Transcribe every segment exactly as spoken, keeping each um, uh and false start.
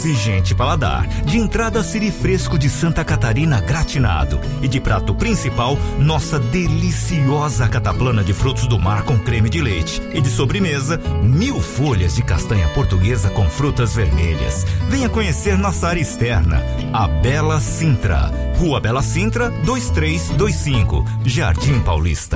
Exigente paladar, de entrada siri fresco de Santa Catarina gratinado e de prato principal, nossa deliciosa cataplana de frutos do mar com creme de leite e de sobremesa, mil folhas de castanha portuguesa com frutas vermelhas. Venha conhecer nossa área externa, a Bela Sintra, Rua Bela Sintra, dois três dois cinco, Jardim Paulista.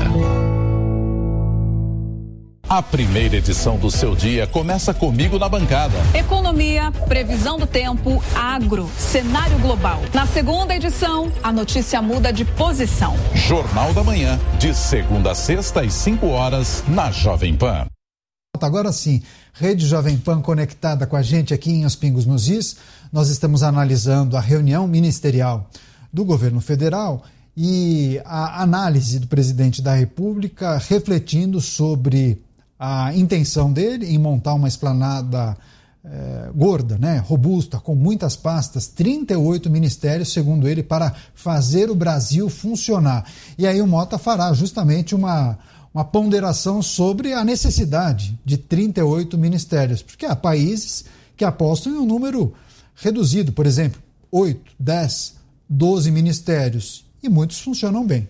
A primeira edição do seu dia começa comigo na bancada. Economia, previsão do tempo, agro, cenário global. Na segunda edição, a notícia muda de posição. Jornal da Manhã, de segunda a sexta às cinco horas, na Jovem Pan. Agora sim, Rede Jovem Pan conectada com a gente aqui em Os Pingos nos Is. Nós estamos analisando a reunião ministerial do governo federal e a análise do presidente da República refletindo sobre a intenção dele em montar uma esplanada eh, gorda, né, robusta, com muitas pastas, trinta e oito ministérios, segundo ele, para fazer o Brasil funcionar. E aí o Mota fará justamente uma, uma ponderação sobre a necessidade de trinta e oito ministérios, porque há países que apostam em um número reduzido, por exemplo, oito, dez, doze ministérios, e muitos funcionam bem.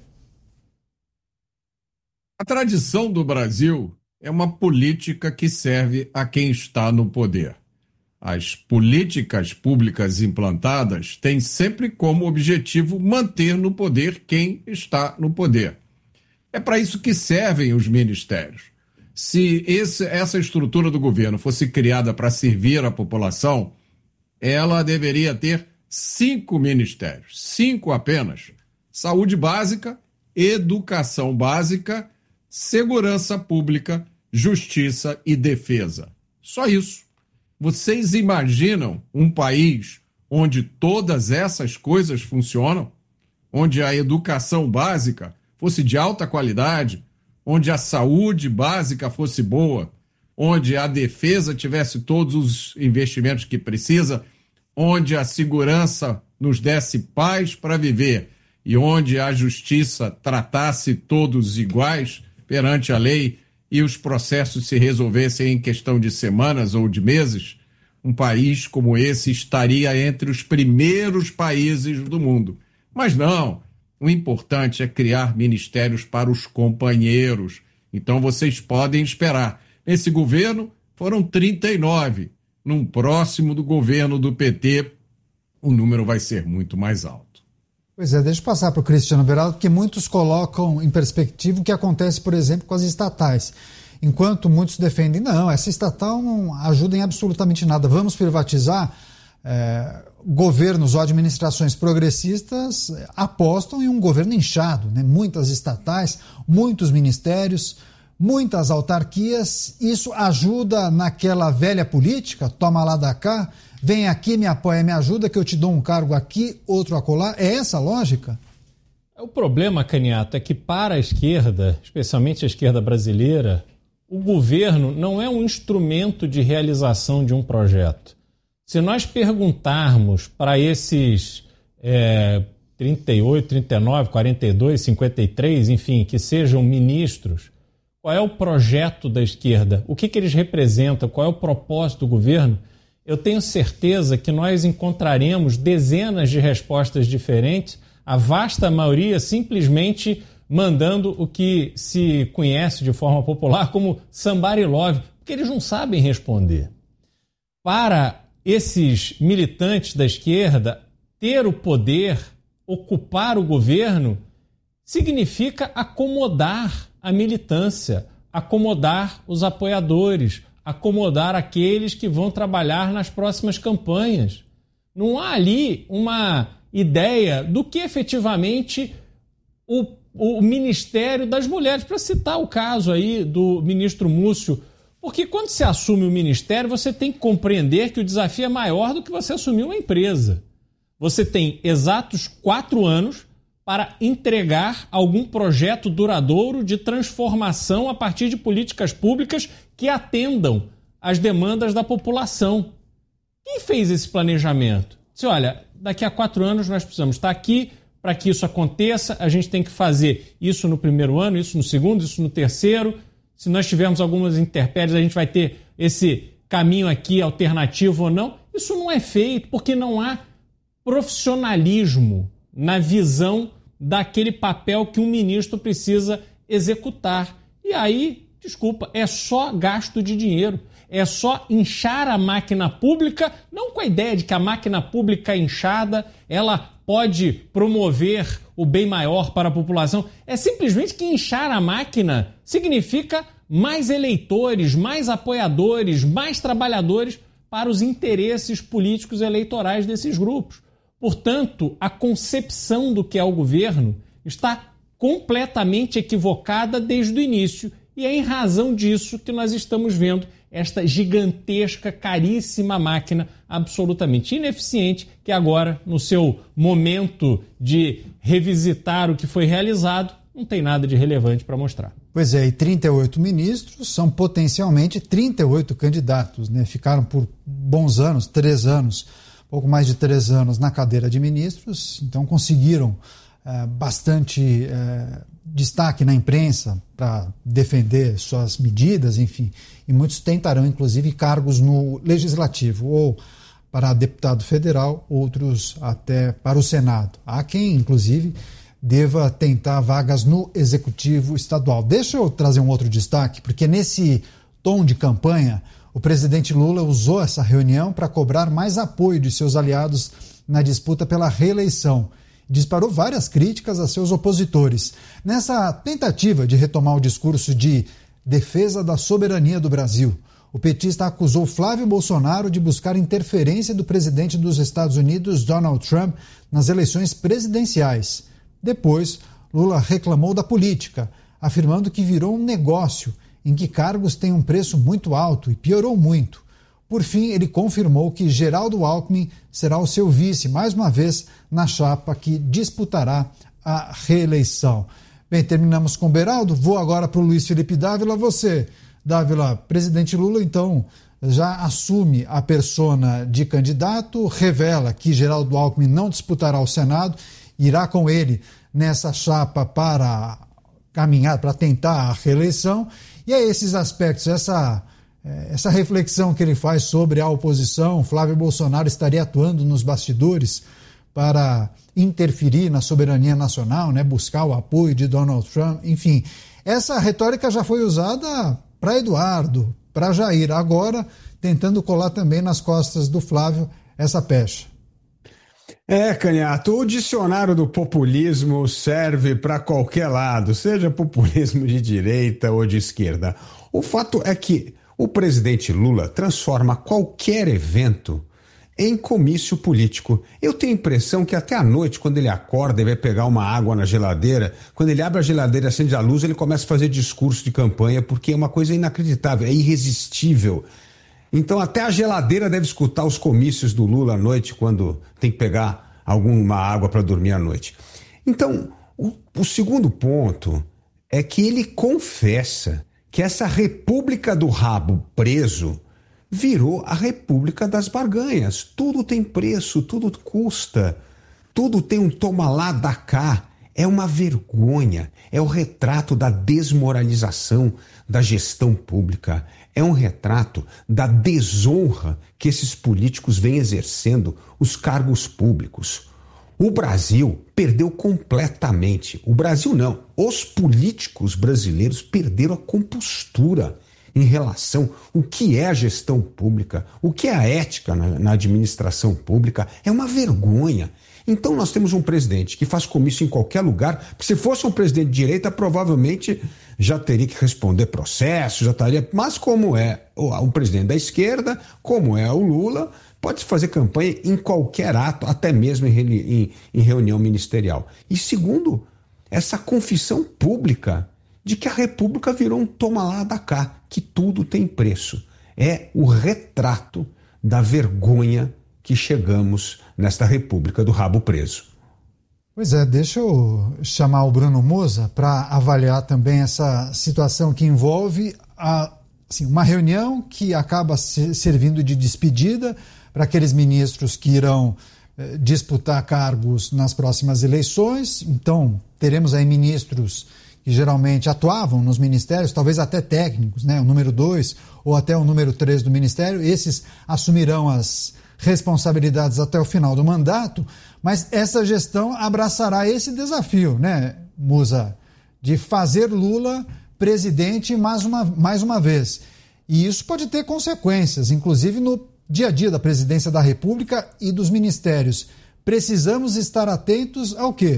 A tradição do Brasil é uma política que serve a quem está no poder. As políticas públicas implantadas têm sempre como objetivo manter no poder quem está no poder. É para isso que servem os ministérios. Se esse, essa estrutura do governo fosse criada para servir a população, ela deveria ter cinco ministérios, cinco apenas. Saúde básica, educação básica, segurança pública, justiça e defesa. Só isso. Vocês imaginam um país onde todas essas coisas funcionam? Onde a educação básica fosse de alta qualidade? Onde a saúde básica fosse boa? Onde a defesa tivesse todos os investimentos que precisa? Onde a segurança nos desse paz para viver? E onde a justiça tratasse todos iguais perante a lei e os processos se resolvessem em questão de semanas ou de meses, um país como esse estaria entre os primeiros países do mundo. Mas não, o importante é criar ministérios para os companheiros. Então vocês podem esperar. Nesse governo foram trinta e nove. Num próximo do governo do P T, o número vai ser muito mais alto. Pois é, deixa eu passar para o Cristiano Beraldo, porque muitos colocam em perspectiva o que acontece, por exemplo, com as estatais. Enquanto muitos defendem, não, essa estatal não ajuda em absolutamente nada, vamos privatizar. É, governos ou administrações progressistas apostam em um governo inchado, né? Muitas estatais, muitos ministérios, muitas autarquias. Isso ajuda naquela velha política, toma lá da cá, vem aqui, me apoia, me ajuda, que eu te dou um cargo aqui, outro acolá. É essa a lógica? O problema, Caniato, é que para a esquerda, especialmente a esquerda brasileira, o governo não é um instrumento de realização de um projeto. Se nós perguntarmos para esses é, trinta e oito, trinta e nove, quarenta e dois, cinquenta e três, enfim, que sejam ministros, qual é o projeto da esquerda, o que, que eles representam, qual é o propósito do governo, eu tenho certeza que nós encontraremos dezenas de respostas diferentes, a vasta maioria simplesmente mandando o que se conhece de forma popular como somebody love, porque eles não sabem responder. Para esses militantes da esquerda, ter o poder, ocupar o governo, significa acomodar a militância, acomodar os apoiadores, acomodar aqueles que vão trabalhar nas próximas campanhas. Não há ali uma ideia do que efetivamente o, o Ministério das Mulheres, para citar o caso aí do ministro Múcio, porque quando se assume o ministério, você tem que compreender que o desafio é maior do que você assumir uma empresa. Você tem exatos quatro anos para entregar algum projeto duradouro de transformação a partir de políticas públicas que atendam às demandas da população. Quem fez esse planejamento? Disse, olha, daqui a quatro anos nós precisamos estar aqui para que isso aconteça, a gente tem que fazer isso no primeiro ano, isso no segundo, isso no terceiro. Se nós tivermos algumas intempéries, a gente vai ter esse caminho aqui alternativo ou não. Isso não é feito porque não há profissionalismo na visão daquele papel que um ministro precisa executar. E aí, desculpa, é só gasto de dinheiro. É só inchar a máquina pública, não com a ideia de que a máquina pública inchada ela pode promover o bem maior para a população. É simplesmente que inchar a máquina significa mais eleitores, mais apoiadores, mais trabalhadores para os interesses políticos eleitorais desses grupos. Portanto, a concepção do que é o governo está completamente equivocada desde o início. E é em razão disso que nós estamos vendo esta gigantesca, caríssima máquina absolutamente ineficiente que agora, no seu momento de revisitar o que foi realizado, não tem nada de relevante para mostrar. Pois é, e trinta e oito ministros são potencialmente trinta e oito candidatos, né? Ficaram por bons anos, três anos, pouco mais de três anos na cadeira de ministros, então conseguiram é, bastante é, destaque na imprensa para defender suas medidas, enfim, e muitos tentarão, inclusive, cargos no Legislativo, ou para deputado federal, outros até para o Senado. Há quem, inclusive, deva tentar vagas no Executivo Estadual. Deixa eu trazer um outro destaque, porque nesse tom de campanha, o presidente Lula usou essa reunião para cobrar mais apoio de seus aliados na disputa pela reeleição. Disparou várias críticas a seus opositores. Nessa tentativa de retomar o discurso de defesa da soberania do Brasil, o petista acusou Flávio Bolsonaro de buscar interferência do presidente dos Estados Unidos, Donald Trump, nas eleições presidenciais. Depois, Lula reclamou da política, afirmando que virou um negócio em que cargos têm um preço muito alto e piorou muito. Por fim, ele confirmou que Geraldo Alckmin será o seu vice, mais uma vez, na chapa que disputará a reeleição. Bem, terminamos com o Beraldo. Vou agora para o Luiz Felipe Dávila. Você, Dávila, presidente Lula, então, já assume a persona de candidato, revela que Geraldo Alckmin não disputará o Senado, irá com ele nessa chapa para caminhar, para tentar a reeleição. E é esses aspectos, essa... Essa reflexão que ele faz sobre a oposição, Flávio Bolsonaro estaria atuando nos bastidores para interferir na soberania nacional, né, buscar o apoio de Donald Trump, enfim. Essa retórica já foi usada para Eduardo, para Jair, agora tentando colar também nas costas do Flávio essa pecha. É, Canhato, o dicionário do populismo serve para qualquer lado, seja populismo de direita ou de esquerda. O fato é que o presidente Lula transforma qualquer evento em comício político. Eu tenho a impressão que até à noite, quando ele acorda e vai pegar uma água na geladeira, quando ele abre a geladeira e acende a luz, ele começa a fazer discurso de campanha, porque é uma coisa inacreditável, é irresistível. Então até a geladeira deve escutar os comícios do Lula à noite, quando tem que pegar alguma água para dormir à noite. Então, o, o segundo ponto é que ele confessa que essa república do rabo preso virou a república das barganhas. Tudo tem preço, tudo custa, tudo tem um toma lá, dá cá. É uma vergonha, é o retrato da desmoralização da gestão pública, é um retrato da desonra que esses políticos vêm exercendo os cargos públicos. O Brasil perdeu completamente. O Brasil não. Os políticos brasileiros perderam a compostura em relação ao que é a gestão pública, o que é a ética na, na administração pública. É uma vergonha. Então nós temos um presidente que faz comício em qualquer lugar, porque se fosse um presidente de direita, provavelmente já teria que responder processo, já estaria... Mas como é um presidente da esquerda, como é o Lula, pode fazer campanha em qualquer ato, até mesmo em, em, em reunião ministerial. E segundo, essa confissão pública de que a República virou um toma lá da cá, que tudo tem preço. É o retrato da vergonha que chegamos nesta República do rabo preso. Pois é, deixa eu chamar o Bruno Moza para avaliar também essa situação que envolve a, assim, uma reunião que acaba se, servindo de despedida para aqueles ministros que irão eh, disputar cargos nas próximas eleições. Então, teremos aí ministros que geralmente atuavam nos ministérios, talvez até técnicos, né, o número dois ou até o número três do ministério. Esses assumirão as, responsabilidades até o final do mandato, mas essa gestão abraçará esse desafio, né, Musa, de fazer Lula presidente mais uma, mais uma vez. E isso pode ter consequências, inclusive no dia a dia da presidência da República e dos ministérios. Precisamos estar atentos ao quê?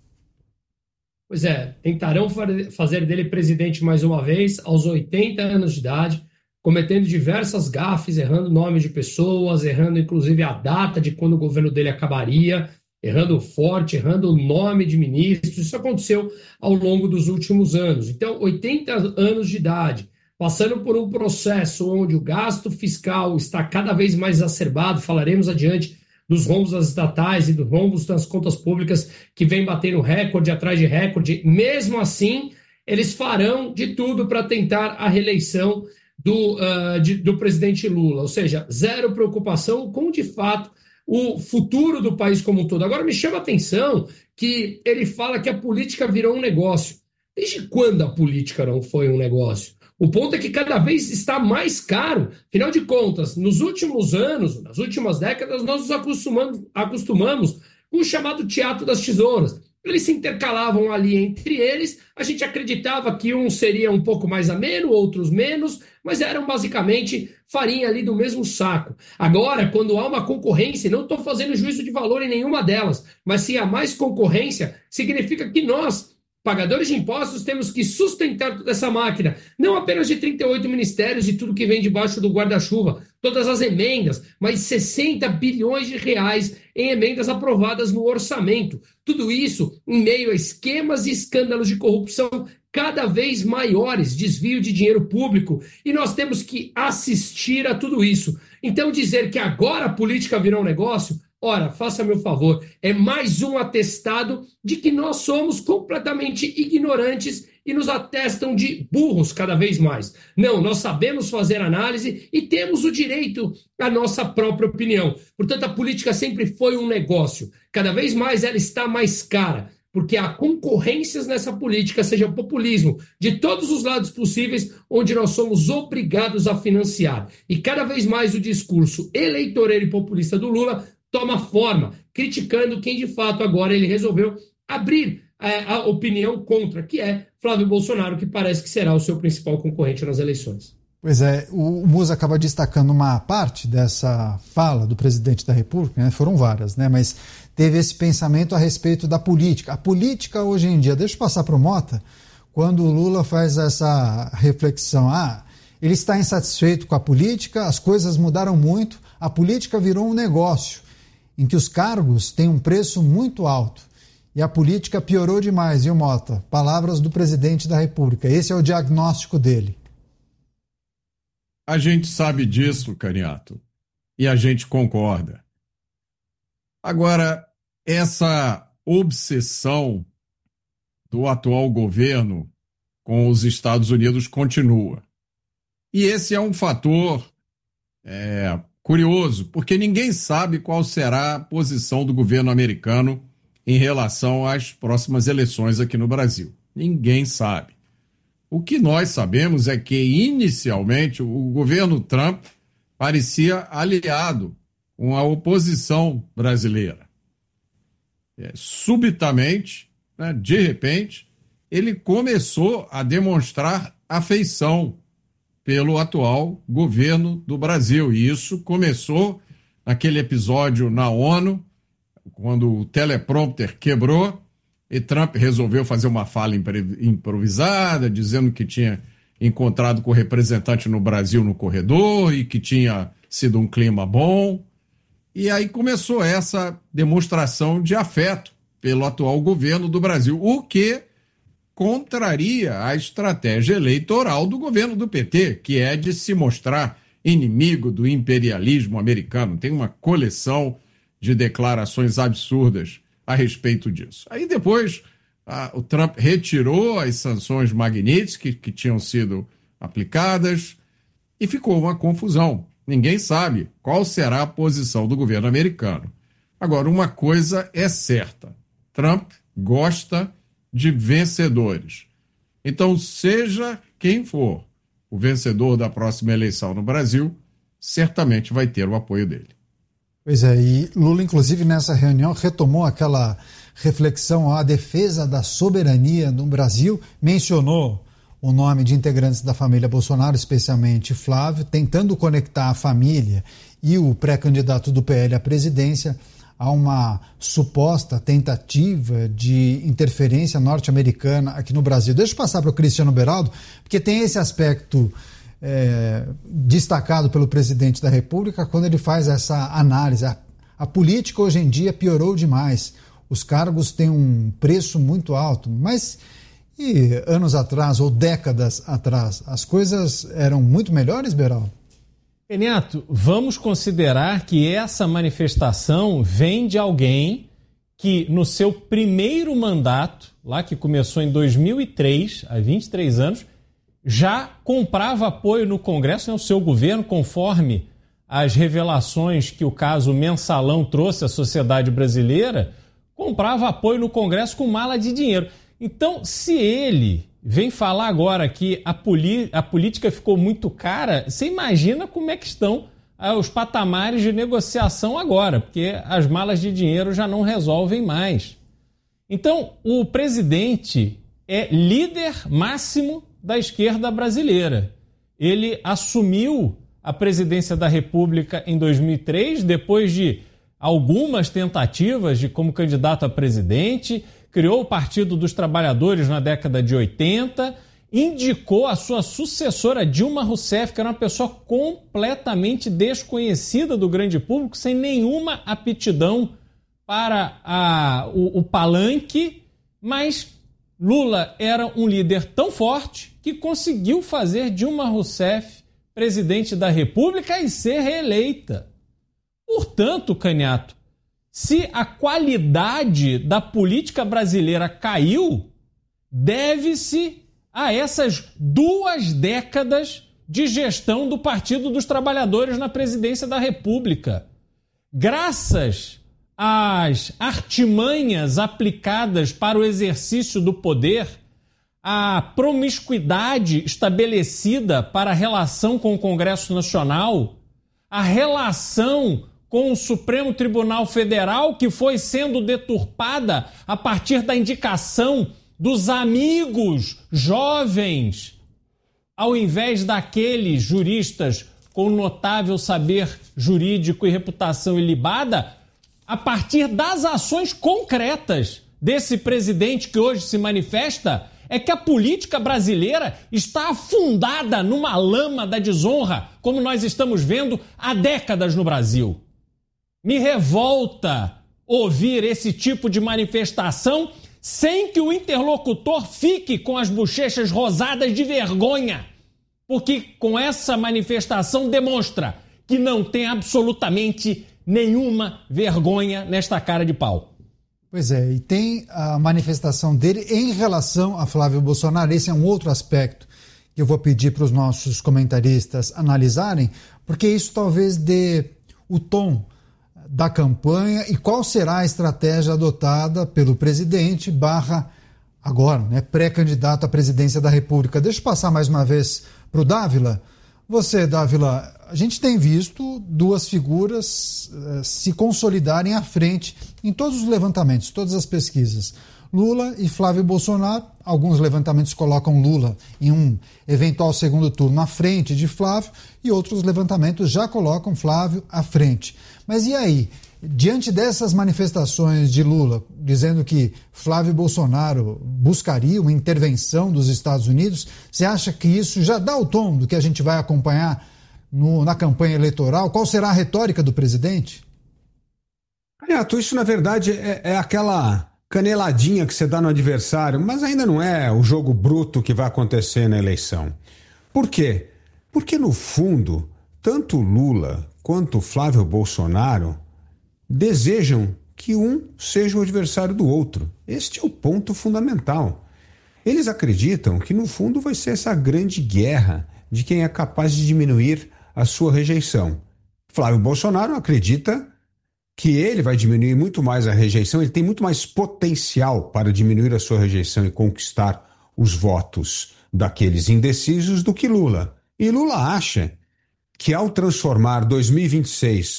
Pois é, tentarão fazer dele presidente mais uma vez, aos oitenta anos de idade, cometendo diversas gafes, errando nome de pessoas, errando inclusive a data de quando o governo dele acabaria, errando forte, errando o nome de ministros. Isso aconteceu ao longo dos últimos anos. Então, oitenta anos de idade, passando por um processo onde o gasto fiscal está cada vez mais exacerbado, falaremos adiante dos rombos das estatais e dos rombos das contas públicas que vem batendo recorde atrás de recorde. Mesmo assim, eles farão de tudo para tentar a reeleição do, uh, de, do presidente Lula, ou seja, zero preocupação com, de fato, o futuro do país como um todo. Agora, me chama a atenção que ele fala que a política virou um negócio. Desde quando a política não foi um negócio? O ponto é que cada vez está mais caro. Afinal de contas, nos últimos anos, nas últimas décadas, nós nos acostumamos, acostumamos com o chamado teatro das tesouras. Eles se intercalavam ali entre eles, a gente acreditava que um seria um pouco mais ameno, outros menos, mas eram basicamente farinha ali do mesmo saco. Agora, quando há uma concorrência, não estou fazendo juízo de valor em nenhuma delas, mas se há mais concorrência, significa que nós, pagadores de impostos, temos que sustentar toda essa máquina, não apenas de trinta e oito ministérios e tudo que vem debaixo do guarda-chuva, todas as emendas, mas sessenta bilhões de reais em emendas aprovadas no orçamento. Tudo isso em meio a esquemas e escândalos de corrupção cada vez maiores, desvio de dinheiro público, e nós temos que assistir a tudo isso. Então dizer que agora a política virou um negócio, ora, faça meu favor, é mais um atestado de que nós somos completamente ignorantes e nos atestam de burros cada vez mais. Não, nós sabemos fazer análise e temos o direito à nossa própria opinião. Portanto, a política sempre foi um negócio. Cada vez mais ela está mais cara, porque há concorrências nessa política, seja populismo, de todos os lados possíveis, onde nós somos obrigados a financiar. E cada vez mais o discurso eleitoreiro e populista do Lula toma forma, criticando quem de fato agora ele resolveu abrir é, a opinião contra, que é Flávio Bolsonaro, que parece que será o seu principal concorrente nas eleições. Pois é, o Musa acaba destacando uma parte dessa fala do presidente da República, né? Foram várias, né? Mas teve esse pensamento a respeito da política. A política hoje em dia, deixa eu passar para o Mota, quando o Lula faz essa reflexão, ah, ele está insatisfeito com a política, as coisas mudaram muito, a política virou um negócio em que os cargos têm um preço muito alto. E a política piorou demais, viu, Mota? Palavras do presidente da República. Esse é o diagnóstico dele. A gente sabe disso, Caniato, e a gente concorda. Agora, essa obsessão do atual governo com os Estados Unidos continua. E esse é um fator é, curioso, porque ninguém sabe qual será a posição do governo americano em relação às próximas eleições aqui no Brasil. Ninguém sabe. O que nós sabemos é que, inicialmente, o governo Trump parecia aliado com a oposição brasileira. É, subitamente, né, de repente, ele começou a demonstrar afeição pelo atual governo do Brasil. E isso começou naquele episódio na ONU, quando o teleprompter quebrou, e Trump resolveu fazer uma fala improvisada, dizendo que tinha encontrado com o representante no Brasil no corredor e que tinha sido um clima bom. E aí começou essa demonstração de afeto pelo atual governo do Brasil, o que contraria a estratégia eleitoral do governo do P T, que é de se mostrar inimigo do imperialismo americano. Tem uma coleção de declarações absurdas a respeito disso. Aí depois a, o Trump retirou as sanções Magnitsky que tinham sido aplicadas e ficou uma confusão. Ninguém sabe qual será a posição do governo americano. Agora, uma coisa é certa: Trump gosta de vencedores. Então, seja quem for o vencedor da próxima eleição no Brasil, certamente vai ter o apoio dele. Pois é, e Lula, inclusive, nessa reunião retomou aquela reflexão à defesa da soberania no Brasil, mencionou o nome de integrantes da família Bolsonaro, especialmente Flávio, tentando conectar a família e o pré-candidato do P L à presidência a uma suposta tentativa de interferência norte-americana aqui no Brasil. Deixa eu passar para o Cristiano Beraldo, porque tem esse aspecto é, destacado pelo presidente da República quando ele faz essa análise. A, a política hoje em dia piorou demais. Os cargos têm um preço muito alto, mas e anos atrás ou décadas atrás, as coisas eram muito melhores, Beraldo? Renato, vamos considerar que essa manifestação vem de alguém que no seu primeiro mandato, lá que começou em dois mil e três, há vinte e três anos, já comprava apoio no Congresso, né, o seu governo, conforme as revelações que o caso Mensalão trouxe à sociedade brasileira, comprava apoio no Congresso com mala de dinheiro. Então, se ele vem falar agora que a, a política ficou muito cara, você imagina como é que estão ah, os patamares de negociação agora, porque as malas de dinheiro já não resolvem mais. Então, o presidente é líder máximo da esquerda brasileira. Ele assumiu a presidência da República em dois mil e três, depois de algumas tentativas de como candidato a presidente, criou o Partido dos Trabalhadores na década de oitenta, indicou a sua sucessora Dilma Rousseff, que era uma pessoa completamente desconhecida do grande público, sem nenhuma aptidão para a, o, o palanque, mas Lula era um líder tão forte que conseguiu fazer Dilma Rousseff presidente da República e ser reeleita. Portanto, Canhato, se a qualidade da política brasileira caiu, deve-se a essas duas décadas de gestão do Partido dos Trabalhadores na presidência da República. Graças às artimanhas aplicadas para o exercício do poder, a promiscuidade estabelecida para a relação com o Congresso Nacional, a relação com o Supremo Tribunal Federal, que foi sendo deturpada a partir da indicação dos amigos jovens, ao invés daqueles juristas com notável saber jurídico e reputação ilibada, a partir das ações concretas desse presidente que hoje se manifesta, é que a política brasileira está afundada numa lama da desonra, como nós estamos vendo há décadas no Brasil. Me revolta ouvir esse tipo de manifestação sem que o interlocutor fique com as bochechas rosadas de vergonha, porque com essa manifestação demonstra que não tem absolutamente nenhuma vergonha nesta cara de pau. Pois é, e tem a manifestação dele em relação a Flávio Bolsonaro. Esse é um outro aspecto que eu vou pedir para os nossos comentaristas analisarem, porque isso talvez dê o tom da campanha e qual será a estratégia adotada pelo presidente barra agora, né, pré-candidato à presidência da República. Deixa eu passar mais uma vez para o Dávila. Você, Dávila, a gente tem visto duas figuras uh, se consolidarem à frente em todos os levantamentos, todas as pesquisas. Lula e Flávio Bolsonaro. Alguns levantamentos colocam Lula em um eventual segundo turno à frente de Flávio e outros levantamentos já colocam Flávio à frente. Mas e aí? Diante dessas manifestações de Lula, dizendo que Flávio Bolsonaro buscaria uma intervenção dos Estados Unidos, você acha que isso já dá o tom do que a gente vai acompanhar no, na campanha eleitoral? Qual será a retórica do presidente? Renato, isso na verdade é, é aquela caneladinha que você dá no adversário, mas ainda não é o jogo bruto que vai acontecer na eleição. Por quê? Porque no fundo, tanto Lula quanto Flávio Bolsonaro desejam que um seja o adversário do outro. Este é o ponto fundamental. Eles acreditam que, no fundo, vai ser essa grande guerra de quem é capaz de diminuir a sua rejeição. Flávio Bolsonaro acredita que ele vai diminuir muito mais a rejeição, ele tem muito mais potencial para diminuir a sua rejeição e conquistar os votos daqueles indecisos do que Lula. E Lula acha que, ao transformar dois mil e vinte e seis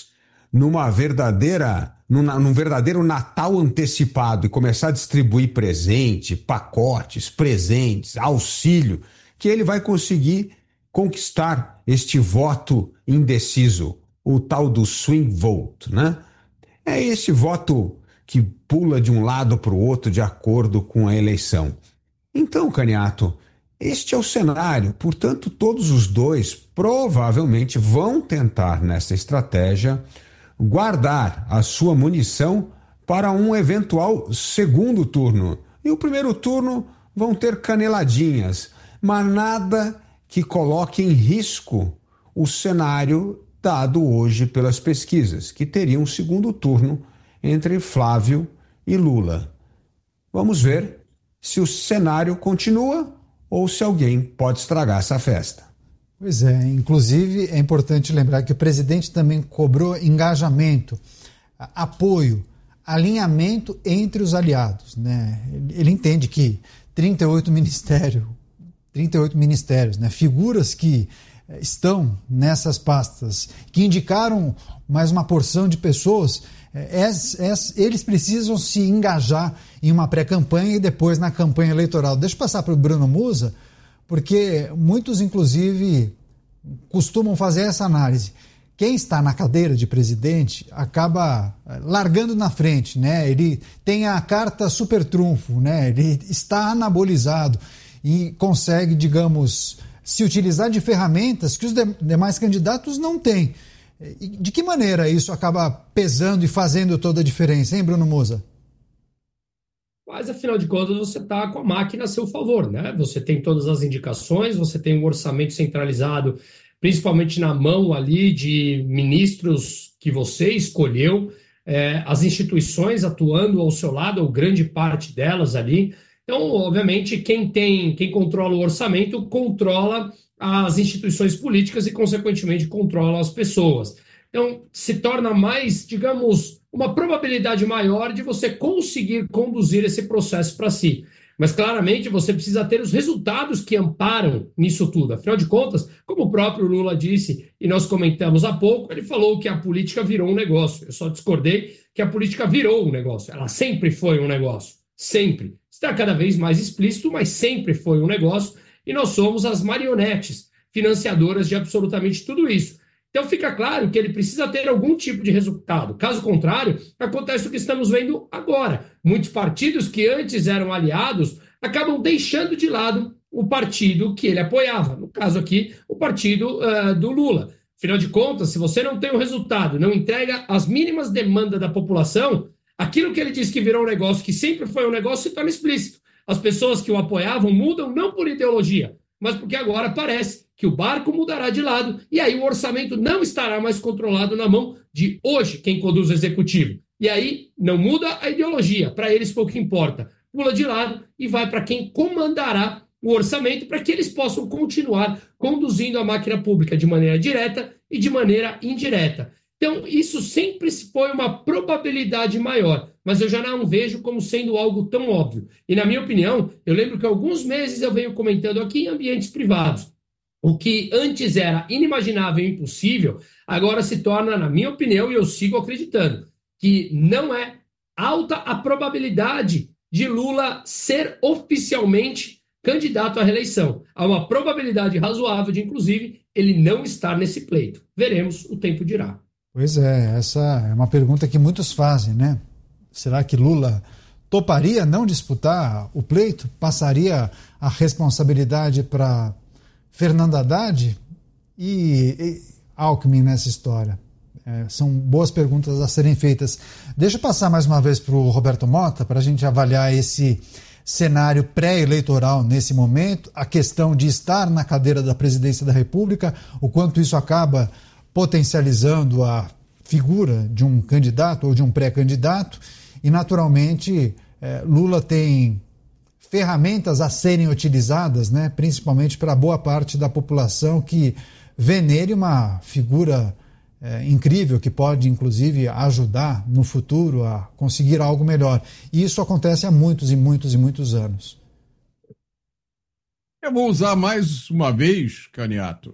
numa verdadeira, num, num verdadeiro Natal antecipado e começar a distribuir presente, pacotes, presentes, auxílio, que ele vai conseguir conquistar este voto indeciso, o tal do swing vote, né? É esse voto que pula de um lado para o outro de acordo com a eleição. Então, Caniato, este é o cenário. Portanto, todos os dois provavelmente vão tentar, nessa estratégia, guardar a sua munição para um eventual segundo turno. E o primeiro turno vão ter caneladinhas, mas nada que coloque em risco o cenário dado hoje pelas pesquisas, que teria um segundo turno entre Flávio e Lula. Vamos ver se o cenário continua ou se alguém pode estragar essa festa. Pois é, inclusive é importante lembrar que o presidente também cobrou engajamento, apoio, alinhamento entre os aliados, né? Ele entende que trinta e oito ministérios, trinta e oito ministérios, né? Figuras que estão nessas pastas, que indicaram mais uma porção de pessoas, é, é, eles precisam se engajar em uma pré-campanha e depois na campanha eleitoral. Deixa eu passar para o Bruno Musa, porque muitos, inclusive, costumam fazer essa análise. Quem está na cadeira de presidente acaba largando na frente, né? Ele tem a carta super trunfo, né? Ele está anabolizado e consegue, digamos, se utilizar de ferramentas que os demais candidatos não têm. De que maneira isso acaba pesando e fazendo toda a diferença, hein, Bruno Musa? Mas, afinal de contas, você está com a máquina a seu favor, né? Você tem todas as indicações, você tem um orçamento centralizado, principalmente na mão ali de ministros que você escolheu, é, as instituições atuando ao seu lado, ou grande parte delas ali. Então, obviamente, quem tem, quem controla o orçamento controla as instituições políticas e, consequentemente, controla as pessoas. Então, se torna mais, digamos, uma probabilidade maior de você conseguir conduzir esse processo para si. Mas, claramente, você precisa ter os resultados que amparam nisso tudo. Afinal de contas, como o próprio Lula disse, e nós comentamos há pouco, ele falou que a política virou um negócio. Eu só discordei que a política virou um negócio. Ela sempre foi um negócio. Sempre. Está cada vez mais explícito, mas sempre foi um negócio. E nós somos as marionetes financiadoras de absolutamente tudo isso. Então fica claro que ele precisa ter algum tipo de resultado. Caso contrário, acontece o que estamos vendo agora. Muitos partidos que antes eram aliados acabam deixando de lado o partido que ele apoiava. No caso aqui, o partido uh, do Lula. Afinal de contas, se você não tem o resultado, não entrega as mínimas demandas da população, aquilo que ele disse que virou um negócio, que sempre foi um negócio, se torna explícito. As pessoas que o apoiavam mudam não por ideologia, mas porque agora parece que o barco mudará de lado e aí o orçamento não estará mais controlado na mão de hoje quem conduz o executivo. E aí não muda a ideologia, para eles pouco importa. Pula de lado e vai para quem comandará o orçamento para que eles possam continuar conduzindo a máquina pública de maneira direta e de maneira indireta. Então, isso sempre foi uma probabilidade maior, mas eu já não vejo como sendo algo tão óbvio. E, na minha opinião, eu lembro que há alguns meses eu venho comentando aqui em ambientes privados. O que antes era inimaginável e impossível, agora se torna, na minha opinião, e eu sigo acreditando, que não é alta a probabilidade de Lula ser oficialmente candidato à reeleição. Há uma probabilidade razoável de, inclusive, ele não estar nesse pleito. Veremos, o tempo dirá. Pois é, essa é uma pergunta que muitos fazem, né? Será que Lula toparia não disputar o pleito? Passaria a responsabilidade para Fernando Haddad e, e Alckmin nessa história? É, são boas perguntas a serem feitas. Deixa eu passar mais uma vez para o Roberto Mota, para a gente avaliar esse cenário pré-eleitoral nesse momento, a questão de estar na cadeira da presidência da República, o quanto isso acaba potencializando a figura de um candidato ou de um pré-candidato, e naturalmente eh, Lula tem ferramentas a serem utilizadas, né, principalmente para boa parte da população que vê nele uma figura eh, incrível que pode inclusive ajudar no futuro a conseguir algo melhor. E isso acontece há muitos e muitos e muitos anos. Eu vou usar mais uma vez, Caniato,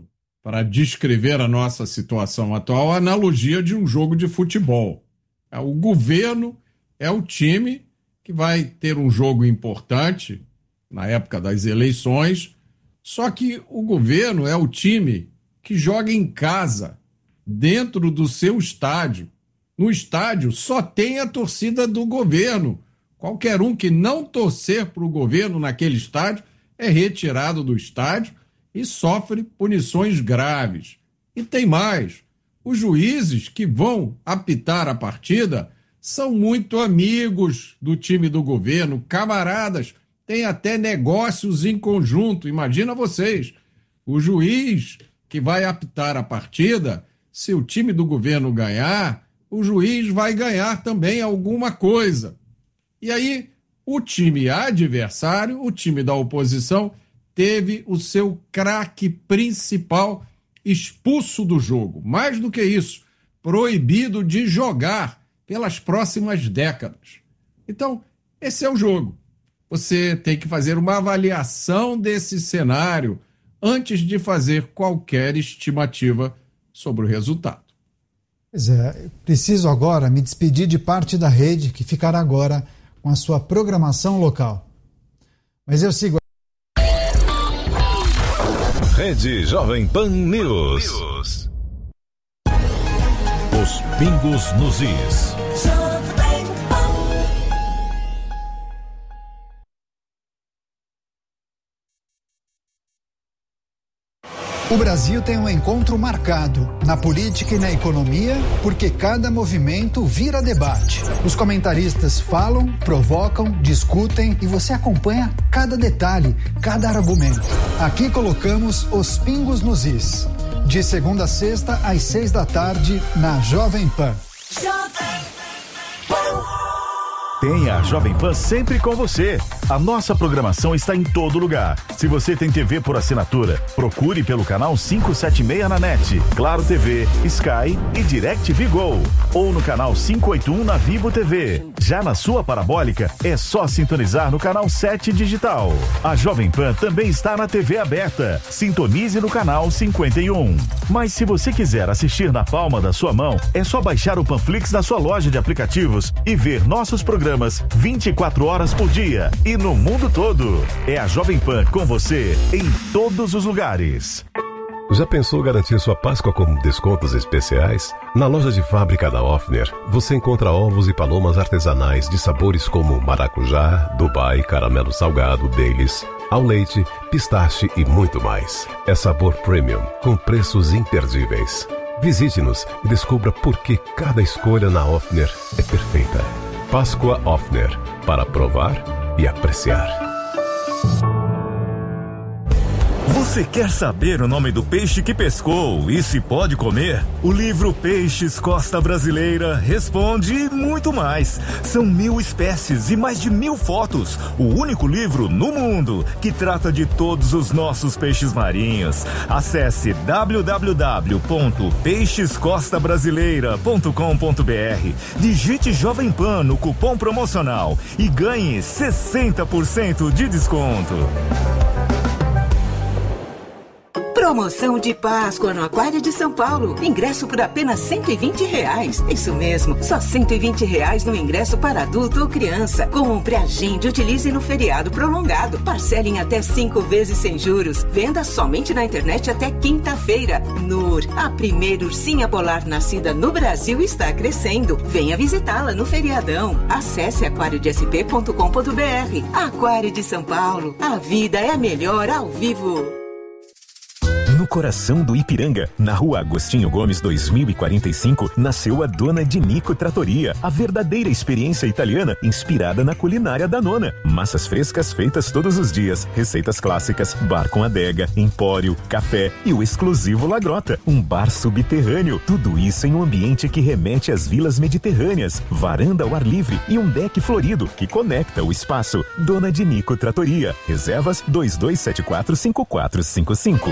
para descrever a nossa situação atual, a analogia de um jogo de futebol. O governo é o time que vai ter um jogo importante na época das eleições, só que o governo é o time que joga em casa, dentro do seu estádio. No estádio só tem a torcida do governo. Qualquer um que não torcer para o governo naquele estádio é retirado do estádio e sofre punições graves. E tem mais, os juízes que vão apitar a partida são muito amigos do time do governo, camaradas, têm até negócios em conjunto. Imagina vocês, o juiz que vai apitar a partida, se o time do governo ganhar, o juiz vai ganhar também alguma coisa. E aí, o time adversário, o time da oposição, teve o seu craque principal expulso do jogo. Mais do que isso, proibido de jogar pelas próximas décadas. Então, esse é o jogo. Você tem que fazer uma avaliação desse cenário antes de fazer qualquer estimativa sobre o resultado. Pois é, preciso agora me despedir de parte da rede que ficará agora com a sua programação local. Mas eu sigo. Rede Jovem Pan News. News. Os pingos nos is. O Brasil tem um encontro marcado na política e na economia, porque cada movimento vira debate. Os comentaristas falam, provocam, discutem e você acompanha cada detalhe, cada argumento. Aqui colocamos os pingos nos is. De segunda a sexta, às seis da tarde, na Jovem Pan. Tenha a Jovem Pan sempre com você. A nossa programação está em todo lugar. Se você tem T V por assinatura, procure pelo canal quinhentos e setenta e seis na NET, Claro T V, Sky e DirecTV Go. Ou no canal quinhentos e oitenta e um na Vivo T V. Já na sua parabólica, é só sintonizar no canal sete Digital. A Jovem Pan também está na T V aberta. Sintonize no canal cinquenta e um. Mas se você quiser assistir na palma da sua mão, é só baixar o Panflix na sua loja de aplicativos e ver nossos programas vinte e quatro horas por dia e no mundo todo. É a Jovem Pan com você em todos os lugares. Já pensou garantir sua Páscoa com descontos especiais? Na loja de fábrica da Offner, você encontra ovos e palomas artesanais de sabores como maracujá, Dubai, caramelo salgado, Baileys, ao leite, pistache e muito mais. É sabor premium, com preços imperdíveis. Visite-nos e descubra por que cada escolha na Offner é perfeita. Páscoa Offner, para provar e apreciar. Você quer saber o nome do peixe que pescou e se pode comer? O livro Peixes Costa Brasileira responde e muito mais. São mil espécies e mais de mil fotos. O único livro no mundo que trata de todos os nossos peixes marinhos. Acesse w w w ponto peixes costa brasileira ponto com ponto b r. Digite Jovem Pan no cupom promocional e ganhe sessenta por cento de desconto. Promoção de Páscoa no Aquário de São Paulo. Ingresso por apenas cento e vinte reais. Isso mesmo, só cento e vinte reais no ingresso para adulto ou criança. Compre, agende, utilize no feriado prolongado. Parcele em até cinco vezes sem juros. Venda somente na internet até quinta-feira. Nur, a primeira ursinha polar nascida no Brasil, está crescendo. Venha visitá-la no feriadão. Acesse aquário de s p ponto com ponto b r. Aquário de São Paulo. A vida é melhor ao vivo. No coração do Ipiranga, na rua Agostinho Gomes dois mil e quarenta e cinco, nasceu a Dona de Nico Trattoria, a verdadeira experiência italiana inspirada na culinária da nona. Massas frescas feitas todos os dias, receitas clássicas, bar com adega, empório, café e o exclusivo La Grota, um bar subterrâneo. Tudo isso em um ambiente que remete às vilas mediterrâneas, varanda ao ar livre e um deck florido que conecta o espaço. Dona de Nico Trattoria. Reservas dois dois sete quatro cinco quatro cinco cinco.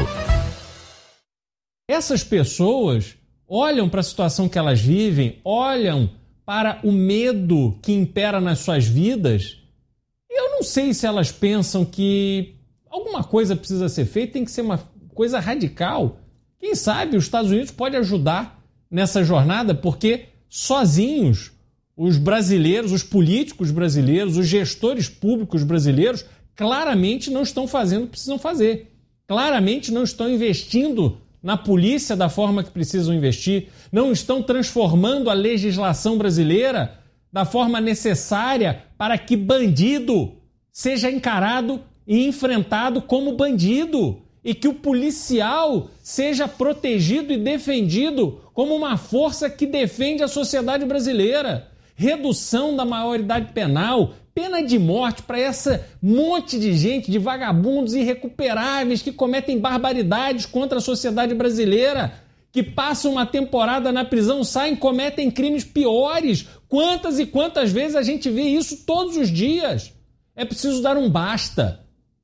Essas pessoas olham para a situação que elas vivem, olham para o medo que impera nas suas vidas. E eu não sei se elas pensam que alguma coisa precisa ser feita, tem que ser uma coisa radical. Quem sabe os Estados Unidos pode ajudar nessa jornada, porque sozinhos os brasileiros, os políticos brasileiros, os gestores públicos brasileiros claramente não estão fazendo o que precisam fazer. Claramente não estão investindo na polícia da forma que precisam investir, não estão transformando a legislação brasileira da forma necessária para que bandido seja encarado e enfrentado como bandido e que o policial seja protegido e defendido como uma força que defende a sociedade brasileira. Redução da maioridade penal, pena de morte para essa monte de gente, de vagabundos irrecuperáveis que cometem barbaridades contra a sociedade brasileira, que passam uma temporada na prisão, saem, cometem crimes piores. Quantas e quantas vezes a gente vê isso todos os dias? É preciso dar um basta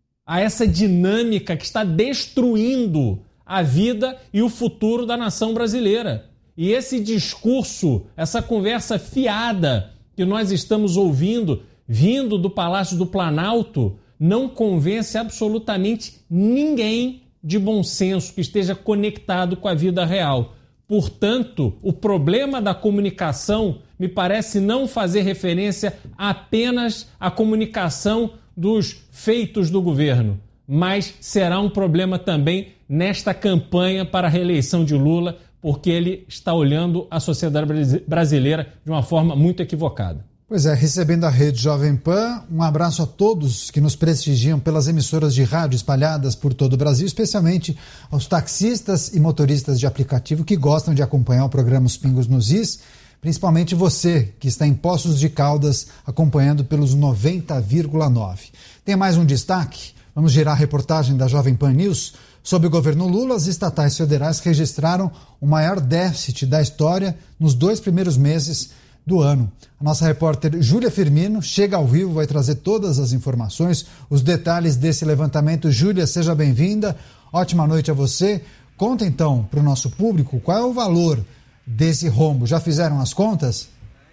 a essa dinâmica que está destruindo a vida e o futuro da nação brasileira. E esse discurso, essa conversa fiada que nós estamos ouvindo, vindo do Palácio do Planalto, não convence absolutamente ninguém de bom senso que esteja conectado com a vida real. Portanto, o problema da comunicação me parece não fazer referência apenas à comunicação dos feitos do governo, mas será um problema também nesta campanha para a reeleição de Lula, porque ele está olhando a sociedade brasileira de uma forma muito equivocada. Pois é, recebendo a Rede Jovem Pan, um abraço a todos que nos prestigiam pelas emissoras de rádio espalhadas por todo o Brasil, especialmente aos taxistas e motoristas de aplicativo que gostam de acompanhar o programa Os Pingos nos Is, principalmente você que está em Poços de Caldas acompanhando pelos noventa vírgula nove. Tem mais um destaque? Vamos girar a reportagem da Jovem Pan News. Sob o governo Lula, as estatais federais registraram o maior déficit da história nos dois primeiros meses do ano. A nossa repórter Júlia Firmino chega ao vivo, vai trazer todas as informações, os detalhes desse levantamento. Júlia, seja bem-vinda. Ótima noite a você. Conta então para o nosso público qual é o valor desse rombo. Já fizeram as contas?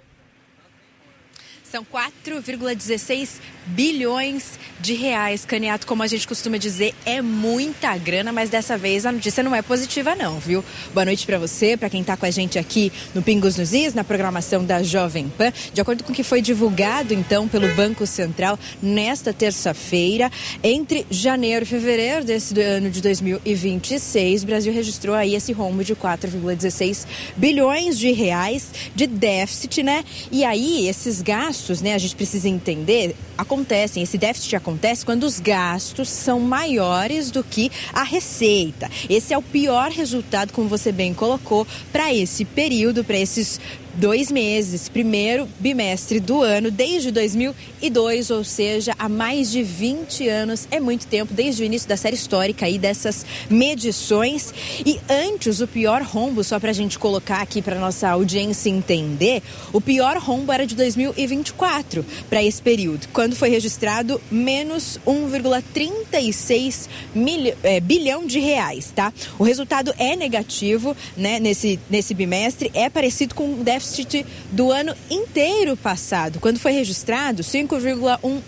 São quatro vírgula dezesseis bilhões de reais, Caniato, como a gente costuma dizer, é muita grana, mas dessa vez a notícia não é positiva não, viu? Boa noite para você, para quem está com a gente aqui no Pingos nos Is, na programação da Jovem Pan. De acordo com o que foi divulgado, então, pelo Banco Central, nesta terça-feira, entre janeiro e fevereiro desse ano de dois mil e vinte e seis, o Brasil registrou aí esse rombo de quatro vírgula dezesseis bilhões de reais de déficit, né? E aí, esses gastos, né, a gente precisa entender, acontecem, esse déficit acontece quando os gastos são maiores do que a receita. Esse é o pior resultado, como você bem colocou, para esse período, para esses dois meses, primeiro bimestre do ano, desde dois mil e dois, ou seja, há mais de vinte anos, é muito tempo, desde o início da série histórica aí dessas medições. E antes, o pior rombo, só para a gente colocar aqui para nossa audiência entender, o pior rombo era de dois mil e vinte e quatro, para esse período, quando foi registrado menos um vírgula trinta e seis mil, é, bilhão de reais, tá? O resultado é negativo, né, nesse, nesse bimestre, é parecido com o déficit do ano inteiro passado, quando foi registrado cinco vírgula um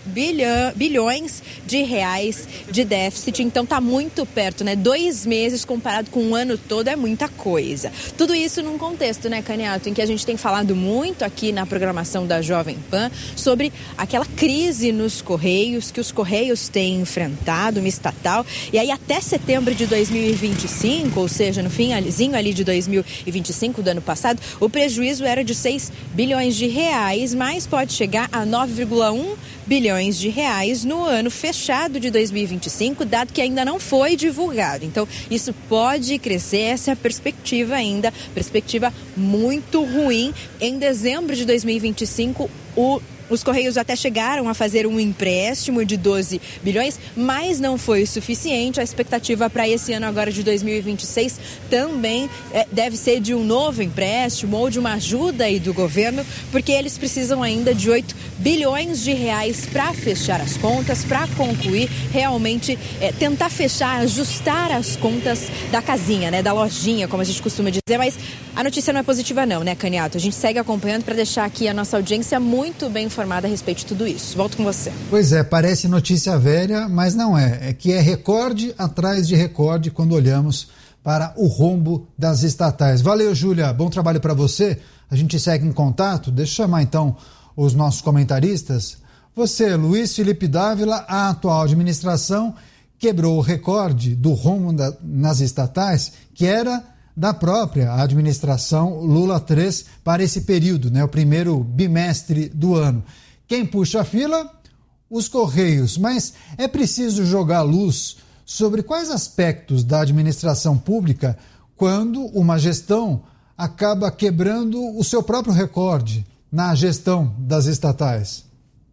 bilhões de reais de déficit. Então tá muito perto, né? Dois meses comparado com um ano todo é muita coisa. Tudo isso num contexto, né, Caniato, em que a gente tem falado muito aqui na programação da Jovem Pan sobre aquela crise nos Correios, que os Correios têm enfrentado, uma estatal, e aí até setembro de dois mil e vinte e cinco, ou seja, no finalzinho ali de dois mil e vinte e cinco do ano passado, o prejuízo era de seis bilhões de reais, mas pode chegar a nove vírgula um bilhões de reais no ano fechado de dois mil e vinte e cinco, dado que ainda não foi divulgado. Então, isso pode crescer, essa é a perspectiva ainda, perspectiva muito ruim. Em dezembro de dois mil e vinte e cinco, o Os Correios até chegaram a fazer um empréstimo de doze bilhões, mas não foi o suficiente. A expectativa para esse ano agora de dois mil e vinte e seis também é, deve ser de um novo empréstimo ou de uma ajuda aí do governo, porque eles precisam ainda de oito bilhões de reais para fechar as contas, para concluir, realmente é, tentar fechar, ajustar as contas da casinha, né, da lojinha, como a gente costuma dizer. Mas a notícia não é positiva não, né, Caniato? A gente segue acompanhando para deixar aqui a nossa audiência muito bem informada a respeito de tudo isso. Volto com você. Pois é, parece notícia velha, mas não é. É que é recorde atrás de recorde quando olhamos para o rombo das estatais. Valeu, Júlia. Bom trabalho para você. A gente segue em contato. Deixa eu chamar então os nossos comentaristas. Você, Luiz Felipe Dávila, a atual administração quebrou o recorde do rombo da, nas estatais, que era da própria administração Lula três para esse período, né, o primeiro bimestre do ano. Quem puxa a fila? Os Correios. Mas é preciso jogar luz sobre quais aspectos da administração pública quando uma gestão acaba quebrando o seu próprio recorde na gestão das estatais.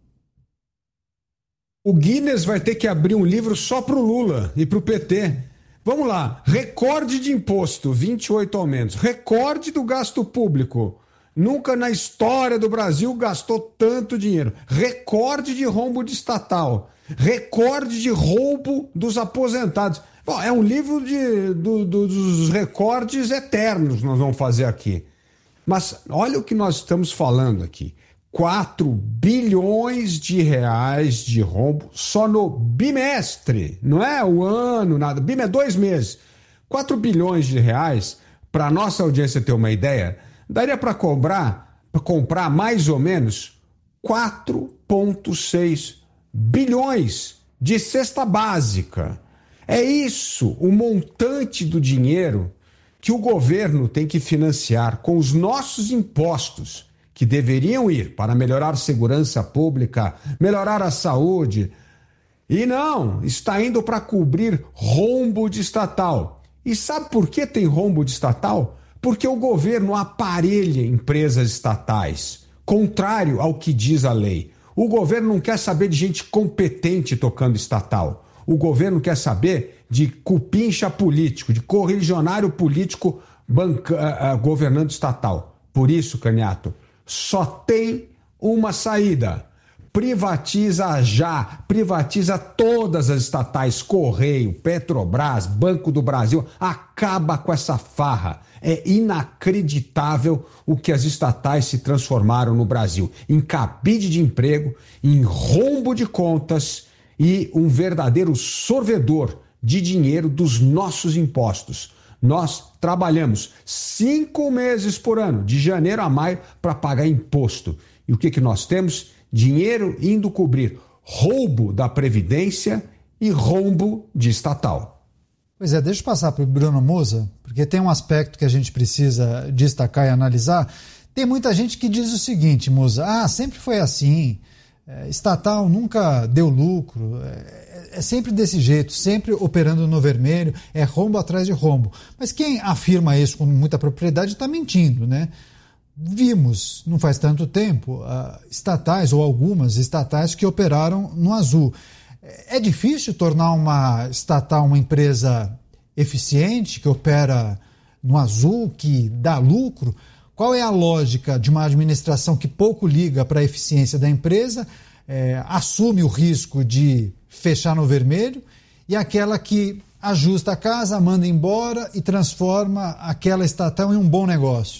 O Guinness vai ter que abrir um livro só para o Lula e para o P T. Vamos lá, recorde de imposto, vinte e oito aumentos. Recorde do gasto público. Nunca na história do Brasil gastou tanto dinheiro. Recorde de rombo de estatal. Recorde de roubo dos aposentados. Bom, é um livro de, do, do, dos recordes eternos que nós vamos fazer aqui. Mas olha o que nós estamos falando aqui. quatro bilhões de reais de rombo só no bimestre. Não é o ano, nada. Bim é dois meses. quatro bilhões de reais, para a nossa audiência ter uma ideia, daria para cobrar, para comprar mais ou menos quatro vírgula seis bilhões de cesta básica. É isso, o montante do dinheiro que o governo tem que financiar com os nossos impostos, que deveriam ir para melhorar a segurança pública, melhorar a saúde. E não, está indo para cobrir rombo de estatal. E sabe por que tem rombo de estatal? Porque o governo aparelha empresas estatais, contrário ao que diz a lei. O governo não quer saber de gente competente tocando estatal. O governo quer saber de cupincha político, de correligionário político banca, uh, uh, governando estatal. Por isso, Caniato, só tem uma saída. Privatiza já, privatiza todas as estatais, Correio, Petrobras, Banco do Brasil, acaba com essa farra. É inacreditável o que as estatais se transformaram no Brasil, em cabide de emprego, em rombo de contas e um verdadeiro sorvedor de dinheiro dos nossos impostos. Nós trabalhamos cinco meses por ano, de janeiro a maio, para pagar imposto. E o que, que nós temos? Dinheiro indo cobrir roubo da Previdência e rombo de estatal. Pois é, deixa eu passar para o Bruno Musa, porque tem um aspecto que a gente precisa destacar e analisar. Tem muita gente que diz o seguinte, Musa, ah, sempre foi assim, é, estatal nunca deu lucro, é, é sempre desse jeito, sempre operando no vermelho, é rombo atrás de rombo. Mas quem afirma isso com muita propriedade está mentindo, né? Vimos, não faz tanto tempo, uh, estatais ou algumas estatais que operaram no azul. É difícil tornar uma estatal uma empresa eficiente, que opera no azul, que dá lucro? Qual é a lógica de uma administração que pouco liga para a eficiência da empresa, é, assume o risco de fechar no vermelho, e aquela que ajusta a casa, manda embora e transforma aquela estatal em um bom negócio?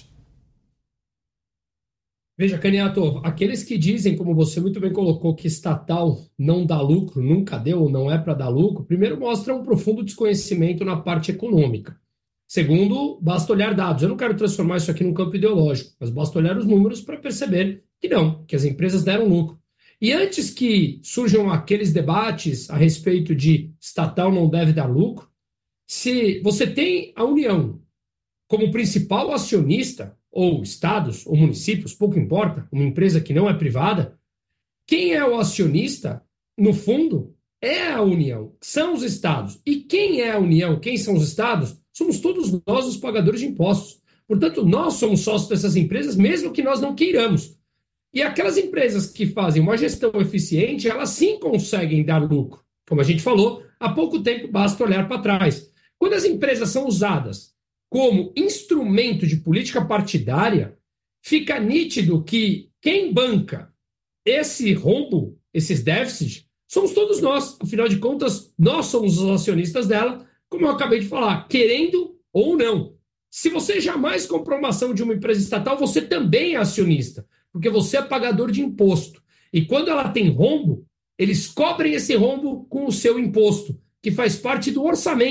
Veja, Caniato, aqueles que dizem, como você muito bem colocou, que estatal não dá lucro, nunca deu ou não é para dar lucro, primeiro mostra um profundo desconhecimento na parte econômica. Segundo, basta olhar dados. Eu não quero transformar isso aqui num campo ideológico, mas basta olhar os números para perceber que não, que as empresas deram lucro. E antes que surjam aqueles debates a respeito de estatal não deve dar lucro, se você tem a União como principal acionista, ou estados, ou municípios, pouco importa, uma empresa que não é privada, quem é o acionista, no fundo, é a União, são os estados. E quem é a União, quem são os estados, somos todos nós os pagadores de impostos. Portanto, nós somos sócios dessas empresas, mesmo que nós não queiramos. E aquelas empresas que fazem uma gestão eficiente, elas sim conseguem dar lucro. Como a gente falou, há pouco tempo basta olhar para trás. Quando as empresas são usadas como instrumento de política partidária, fica nítido que quem banca esse rombo, esses déficits, somos todos nós. Afinal de contas, nós somos os acionistas dela, como eu acabei de falar, querendo ou não. Se você jamais comprou uma ação de uma empresa estatal, você também é acionista, porque você é pagador de imposto. E quando ela tem rombo, eles cobrem esse rombo com o seu imposto, que faz parte do orçamento.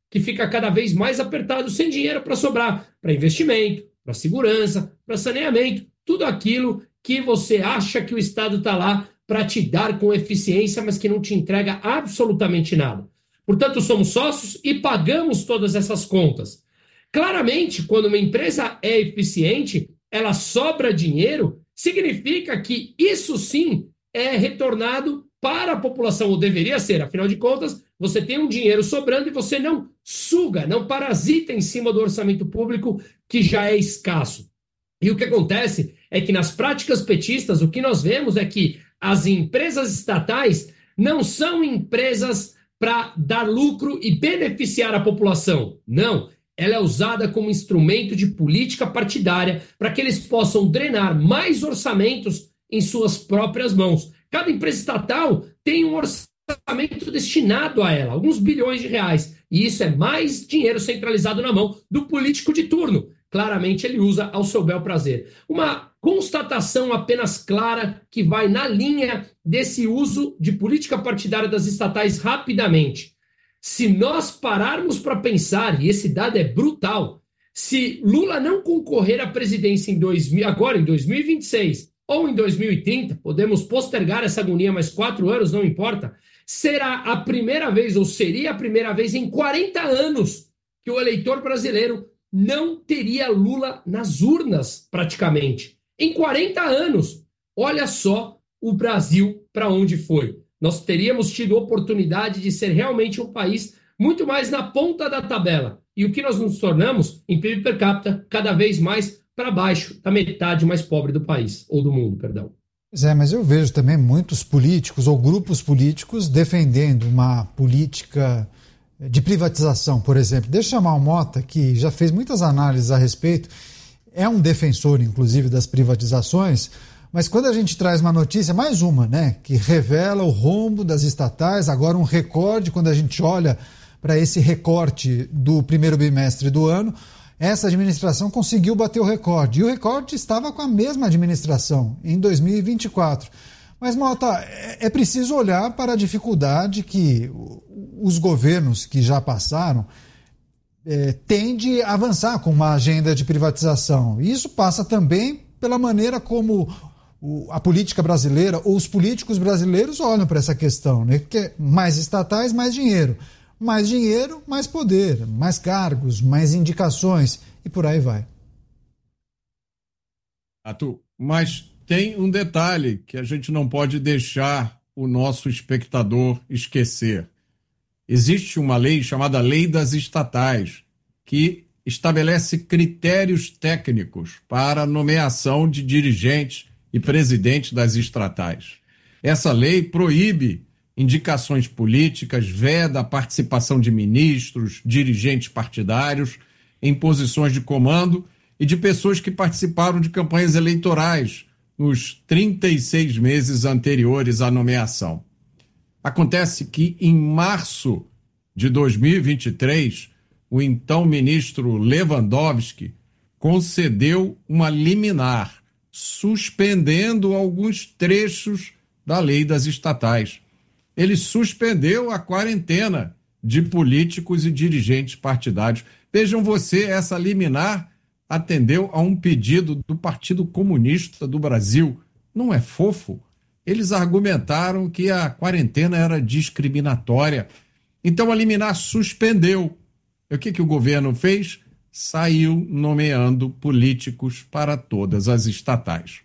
que fica cada vez mais apertado, sem dinheiro para sobrar, para investimento, para segurança, para saneamento, tudo aquilo que você acha que o Estado está lá para te dar com eficiência, mas que não te entrega absolutamente nada. Portanto, somos sócios e pagamos todas essas contas. Claramente, quando uma empresa é eficiente, ela sobra dinheiro, significa que isso sim é retornado para a população, ou deveria ser. Afinal de contas, você tem um dinheiro sobrando e você não suga, não parasita em cima do orçamento público, que já é escasso. E o que acontece é que nas práticas petistas, o que nós vemos é que as empresas estatais não são empresas para dar lucro e beneficiar a população. Não. Ela é usada como instrumento de política partidária para que eles possam drenar mais orçamentos em suas próprias mãos. Cada empresa estatal tem um orçamento destinado a ela, alguns bilhões de reais. E isso é mais dinheiro centralizado na mão do político de turno. Claramente ele usa ao seu bel prazer. Uma constatação apenas clara que vai na linha desse uso de política partidária das estatais rapidamente. Se nós pararmos para pensar, e esse dado é brutal, se Lula não concorrer à presidência em dois mil, agora em dois mil e vinte e seis ou em dois mil e trinta, podemos postergar essa agonia mais quatro anos, não importa, será a primeira vez, ou seria a primeira vez em quarenta anos, que o eleitor brasileiro não teria Lula nas urnas, praticamente. Em quarenta anos. Olha só o Brasil para onde foi. Nós teríamos tido oportunidade de ser realmente um país muito mais na ponta da tabela. E o que nós nos tornamos, em P I B per capita, cada vez mais para baixo da metade mais pobre do país, ou do mundo, perdão. Pois é, mas eu vejo também muitos políticos ou grupos políticos defendendo uma política de privatização, por exemplo. Deixa eu chamar o Mota, que já fez muitas análises a respeito, é um defensor, inclusive, das privatizações, mas quando a gente traz uma notícia, mais uma, né, que revela o rombo das estatais, agora um recorde, quando a gente olha para esse recorte do primeiro bimestre do ano, essa administração conseguiu bater o recorde. E o recorde estava com a mesma administração, em dois mil e vinte e quatro. Mas, Mota, é preciso olhar para a dificuldade que os governos que já passaram é, tendem a avançar com uma agenda de privatização. E isso passa também pela maneira como o, a política brasileira ou os políticos brasileiros olham para essa questão, né? Porque mais estatais, mais dinheiro. Mais dinheiro, mais poder, mais cargos, mais indicações e por aí vai. Arthur, mas tem um detalhe que a gente não pode deixar o nosso espectador esquecer. Existe uma lei chamada Lei das Estatais, que estabelece critérios técnicos para a nomeação de dirigentes e presidentes das estatais. Essa lei proíbe indicações políticas, veda a participação de ministros, dirigentes partidários em posições de comando e de pessoas que participaram de campanhas eleitorais nos trinta e seis meses anteriores à nomeação. Acontece que, em março de dois mil e vinte e três, o então ministro Lewandowski concedeu uma liminar, suspendendo alguns trechos da lei das estatais. Ele suspendeu a quarentena de políticos e dirigentes partidários. Vejam você, essa liminar atendeu a um pedido do Partido Comunista do Brasil. Não é fofo? Eles argumentaram que a quarentena era discriminatória. Então a liminar suspendeu. E o que, que o governo fez? Saiu nomeando políticos para todas as estatais.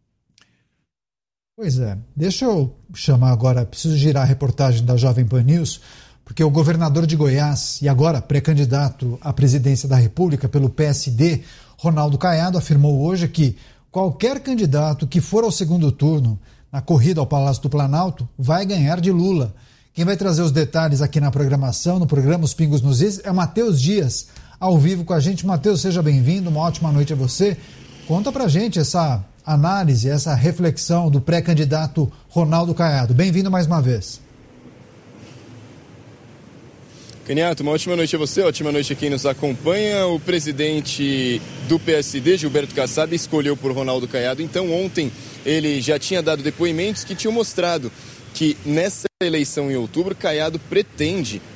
Pois é, deixa eu chamar agora, preciso girar a reportagem da Jovem Pan News, porque o governador de Goiás e agora pré-candidato à presidência da República pelo P S D, Ronaldo Caiado, afirmou hoje que qualquer candidato que for ao segundo turno na corrida ao Palácio do Planalto vai ganhar de Lula. Quem vai trazer os detalhes aqui na programação, no programa Os Pingos nos Is, é o Matheus Dias, ao vivo com a gente. Matheus, seja bem-vindo, uma ótima noite a você. Conta pra gente essa análise, essa reflexão do pré-candidato Ronaldo Caiado. Bem-vindo mais uma vez. Caniato, uma ótima noite a você, ótima noite a quem nos acompanha. O presidente do P S D, Gilberto Kassab, escolheu por Ronaldo Caiado. Então, ontem ele já tinha dado depoimentos que tinham mostrado que nessa eleição em outubro, Caiado pretende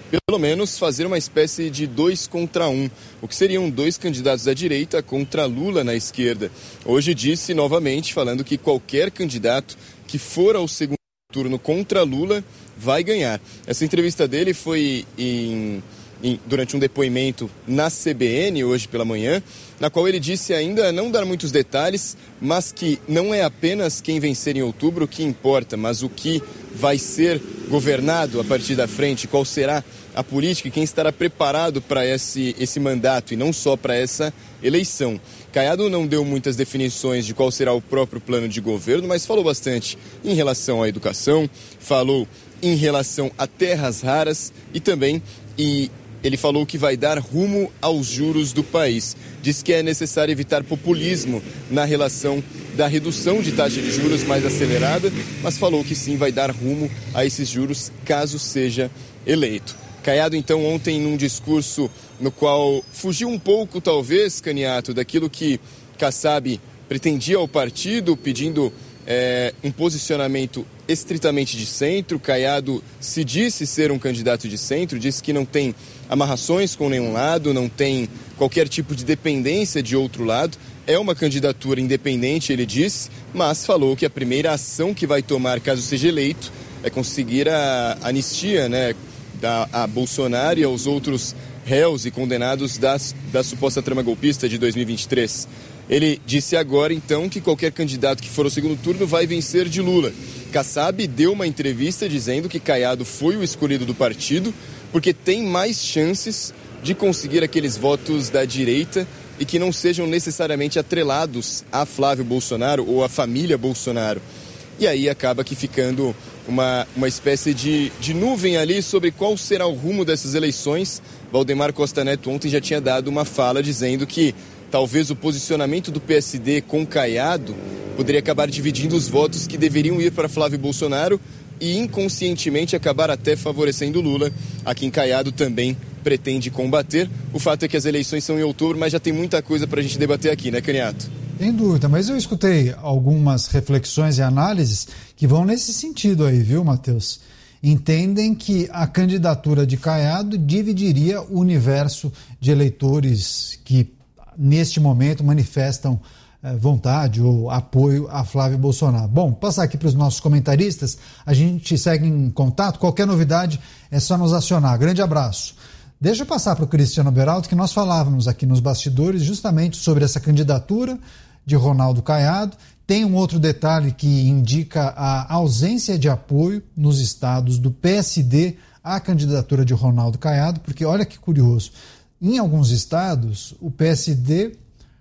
pelo menos fazer uma espécie de dois contra um, o que seriam dois candidatos da direita contra Lula na esquerda. Hoje disse novamente, falando que qualquer candidato que for ao segundo turno contra Lula vai ganhar. Essa entrevista dele foi em, em, durante um depoimento na C B N, hoje pela manhã, na qual ele disse ainda não dar muitos detalhes, mas que não é apenas quem vencer em outubro que importa, mas o que vai ser governado a partir da frente, qual será a política e quem estará preparado para esse, esse mandato e não só para essa eleição. Caiado não deu muitas definições de qual será o próprio plano de governo, mas falou bastante em relação à educação, falou em relação a terras raras e também e ele falou que vai dar rumo aos juros do país. Diz que é necessário evitar populismo na relação da redução de taxa de juros mais acelerada, mas falou que sim vai dar rumo a esses juros caso seja eleito. Caiado, então, ontem num discurso no qual fugiu um pouco, talvez, Caniato, daquilo que Kassab pretendia ao partido, pedindo é, um posicionamento estritamente de centro. Caiado se disse ser um candidato de centro, disse que não tem amarrações com nenhum lado, não tem qualquer tipo de dependência de outro lado. É uma candidatura independente, ele disse, mas falou que a primeira ação que vai tomar caso seja eleito é conseguir a anistia, né, da, a Bolsonaro e aos outros réus e condenados das, da suposta trama golpista de dois mil e vinte e três. Ele disse agora, então, que qualquer candidato que for ao segundo turno vai vencer de Lula. Kassab deu uma entrevista dizendo que Caiado foi o escolhido do partido porque tem mais chances de conseguir aqueles votos da direita e que não sejam necessariamente atrelados a Flávio Bolsonaro ou a família Bolsonaro. E aí acaba que ficando uma, uma espécie de, de nuvem ali sobre qual será o rumo dessas eleições. Valdemar Costa Neto ontem já tinha dado uma fala dizendo que talvez o posicionamento do P S D com Caiado poderia acabar dividindo os votos que deveriam ir para Flávio Bolsonaro e inconscientemente acabar até favorecendo Lula, a quem Caiado também pretende combater. O fato é que as eleições são em outubro, mas já tem muita coisa para a gente debater aqui, né, Caniato? Sem dúvida, mas eu escutei algumas reflexões e análises que vão nesse sentido aí, viu, Matheus? Entendem que a candidatura de Caiado dividiria o universo de eleitores que, neste momento, manifestam eh, vontade ou apoio a Flávio Bolsonaro. Bom, passar aqui para os nossos comentaristas, a gente segue em contato, qualquer novidade é só nos acionar. Grande abraço. Deixa eu passar para o Cristiano Beraldo, que nós falávamos aqui nos bastidores justamente sobre essa candidatura de Ronaldo Caiado. Tem um outro detalhe que indica a ausência de apoio nos estados do P S D à candidatura de Ronaldo Caiado, porque olha que curioso, em alguns estados o P S D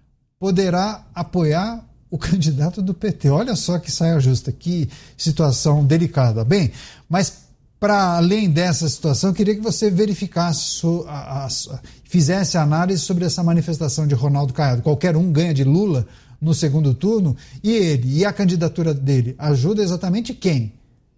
poderá apoiar o candidato do P T. Olha só que saia justa, que situação delicada. Bem, mas para além dessa situação, eu queria que você verificasse, a, a, a, fizesse análise sobre essa manifestação de Ronaldo Caiado. Qualquer um ganha de Lula no segundo turno, e ele, e a candidatura dele, ajuda exatamente quem?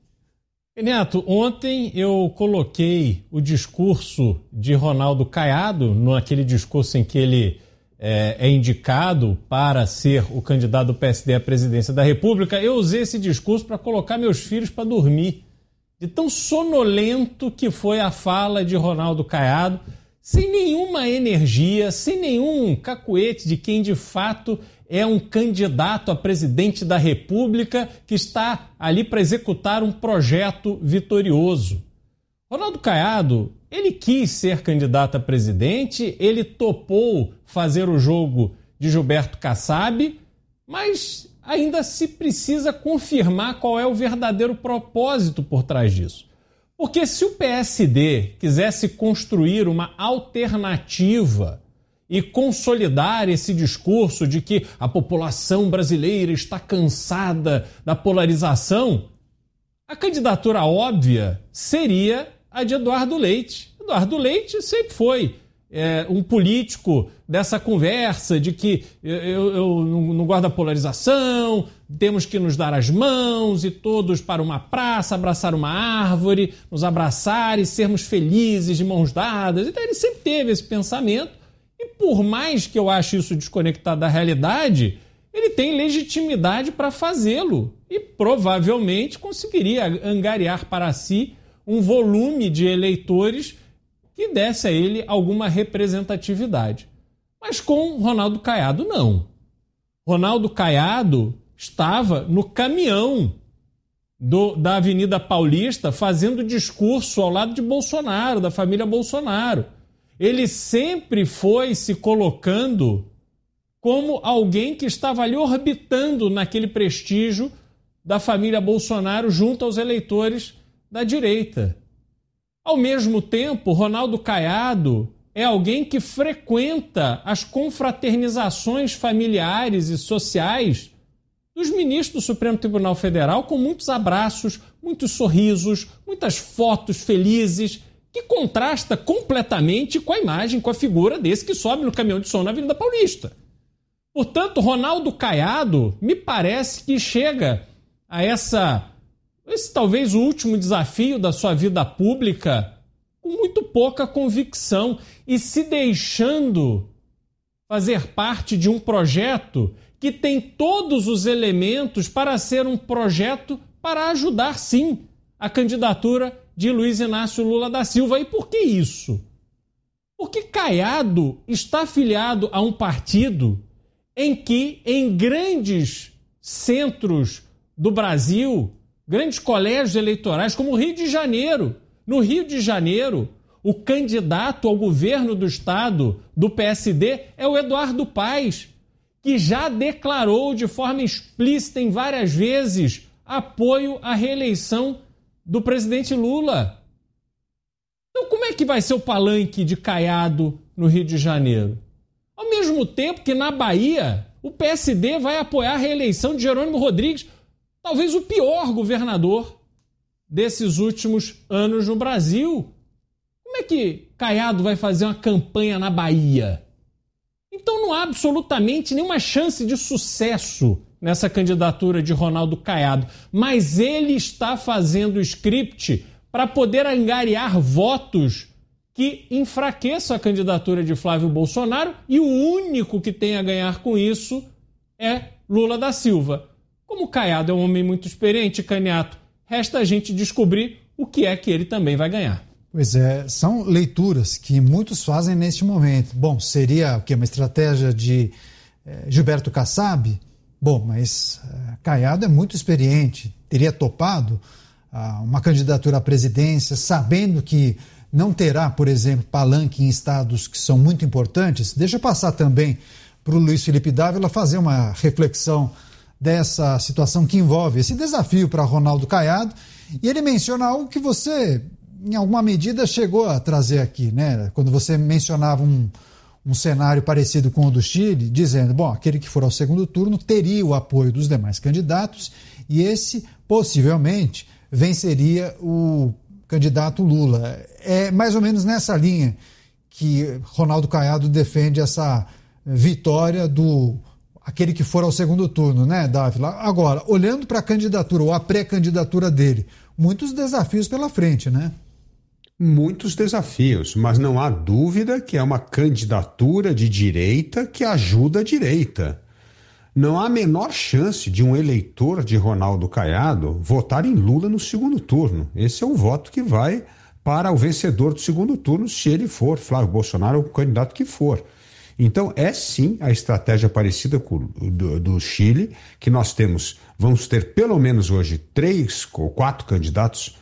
Neto, ontem eu coloquei o discurso de Ronaldo Caiado, naquele discurso em que ele é, é indicado para ser o candidato do P S D à presidência da República. Eu usei esse discurso para colocar meus filhos para dormir, de tão sonolento que foi a fala de Ronaldo Caiado, sem nenhuma energia, sem nenhum cacuete de quem de fato é um candidato a presidente da República que está ali para executar um projeto vitorioso. Ronaldo Caiado, ele quis ser candidato a presidente, ele topou fazer o jogo de Gilberto Kassab, mas ainda se precisa confirmar qual é o verdadeiro propósito por trás disso. Porque se o P S D quisesse construir uma alternativa e consolidar esse discurso de que a população brasileira está cansada da polarização, a candidatura óbvia seria a de Eduardo Leite. Eduardo Leite sempre foi é, um político dessa conversa de que eu, eu não gosto da polarização, temos que nos dar as mãos e todos para uma praça, abraçar uma árvore, nos abraçar e sermos felizes de mãos dadas. Então ele sempre teve esse pensamento. E por mais que eu ache isso desconectado da realidade, ele tem legitimidade para fazê-lo e provavelmente conseguiria angariar para si um volume de eleitores que desse a ele alguma representatividade. Mas com Ronaldo Caiado, não. Ronaldo Caiado estava no caminhão do, da Avenida Paulista fazendo discurso ao lado de Bolsonaro, da família Bolsonaro. Ele sempre foi se colocando como alguém que estava ali orbitando naquele prestígio da família Bolsonaro junto aos eleitores da direita. Ao mesmo tempo, Ronaldo Caiado é alguém que frequenta as confraternizações familiares e sociais dos ministros do Supremo Tribunal Federal com muitos abraços, muitos sorrisos, muitas fotos felizes, que contrasta completamente com a imagem, com a figura desse que sobe no caminhão de som na Avenida Paulista. Portanto, Ronaldo Caiado me parece que chega a essa, esse talvez o último desafio da sua vida pública com muito pouca convicção e se deixando fazer parte de um projeto que tem todos os elementos para ser um projeto para ajudar, sim, a candidatura de Luiz Inácio Lula da Silva. E por que isso? Porque Caiado está afiliado a um partido em que, em grandes centros do Brasil, grandes colégios eleitorais, como o Rio de Janeiro, no Rio de Janeiro, o candidato ao governo do estado do P S D é o Eduardo Paes, que já declarou de forma explícita em várias vezes apoio à reeleição do presidente Lula. Então, como é que vai ser o palanque de Caiado no Rio de Janeiro? Ao mesmo tempo que na Bahia o P S D vai apoiar a reeleição de Jerônimo Rodrigues, talvez o pior governador desses últimos anos no Brasil. Como é que Caiado vai fazer uma campanha na Bahia? Então não há absolutamente nenhuma chance de sucesso nessa candidatura de Ronaldo Caiado, mas ele está fazendo o script para poder angariar votos que enfraqueçam a candidatura de Flávio Bolsonaro, e o único que tem a ganhar com isso é Lula da Silva. Como Caiado é um homem muito experiente, Caniato, resta a gente descobrir o que é que ele também vai ganhar. Pois é, são leituras que muitos fazem neste momento. Bom, seria o quê? Uma estratégia de eh, Gilberto Kassab? Bom, mas eh, Caiado é muito experiente, teria topado ah, uma candidatura à presidência, sabendo que não terá, por exemplo, palanque em estados que são muito importantes. Deixa eu passar também para o Luiz Felipe Dávila fazer uma reflexão dessa situação que envolve esse desafio para Ronaldo Caiado. E ele menciona algo que você, em alguma medida, chegou a trazer aqui, né? Quando você mencionava um, um cenário parecido com o do Chile, dizendo, bom, aquele que for ao segundo turno teria o apoio dos demais candidatos e esse, possivelmente, venceria o candidato Lula. É mais ou menos nessa linha que Ronaldo Caiado defende essa vitória do aquele que for ao segundo turno, né, Dávila? Agora, olhando para a candidatura ou a pré-candidatura dele, muitos desafios pela frente, né? Muitos desafios, mas não há dúvida que é uma candidatura de direita que ajuda a direita. Não há a menor chance de um eleitor de Ronaldo Caiado votar em Lula no segundo turno. Esse é o voto que vai para o vencedor do segundo turno, se ele for Flávio Bolsonaro ou o candidato que for. Então, é sim a estratégia parecida com do, do Chile, que nós temos, vamos ter pelo menos hoje três ou quatro candidatos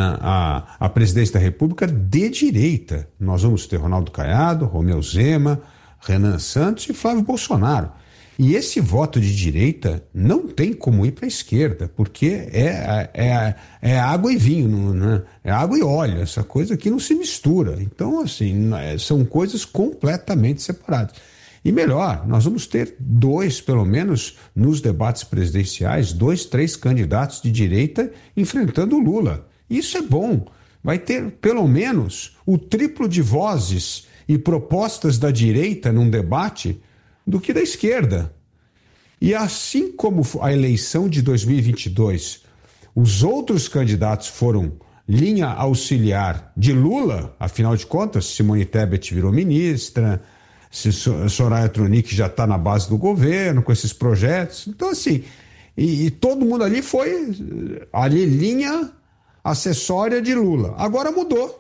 à, à presidência da República de direita. Nós vamos ter Ronaldo Caiado, Romeu Zema, Renan Santos e Flávio Bolsonaro. E esse voto de direita não tem como ir para a esquerda, porque é, é, é água e vinho, né? É água e óleo, essa coisa aqui não se mistura. Então, assim, são coisas completamente separadas. E melhor, nós vamos ter dois, pelo menos, nos debates presidenciais, dois, três candidatos de direita enfrentando o Lula. Isso é bom. Vai ter, pelo menos, o triplo de vozes e propostas da direita num debate do que da esquerda. E assim como a eleição de dois mil e vinte e dois, os outros candidatos foram linha auxiliar de Lula, afinal de contas, Simone Tebet virou ministra, Soraya Tronic já está na base do governo com esses projetos. Então, assim, e, e todo mundo ali foi ali linha acessória de Lula. Agora mudou.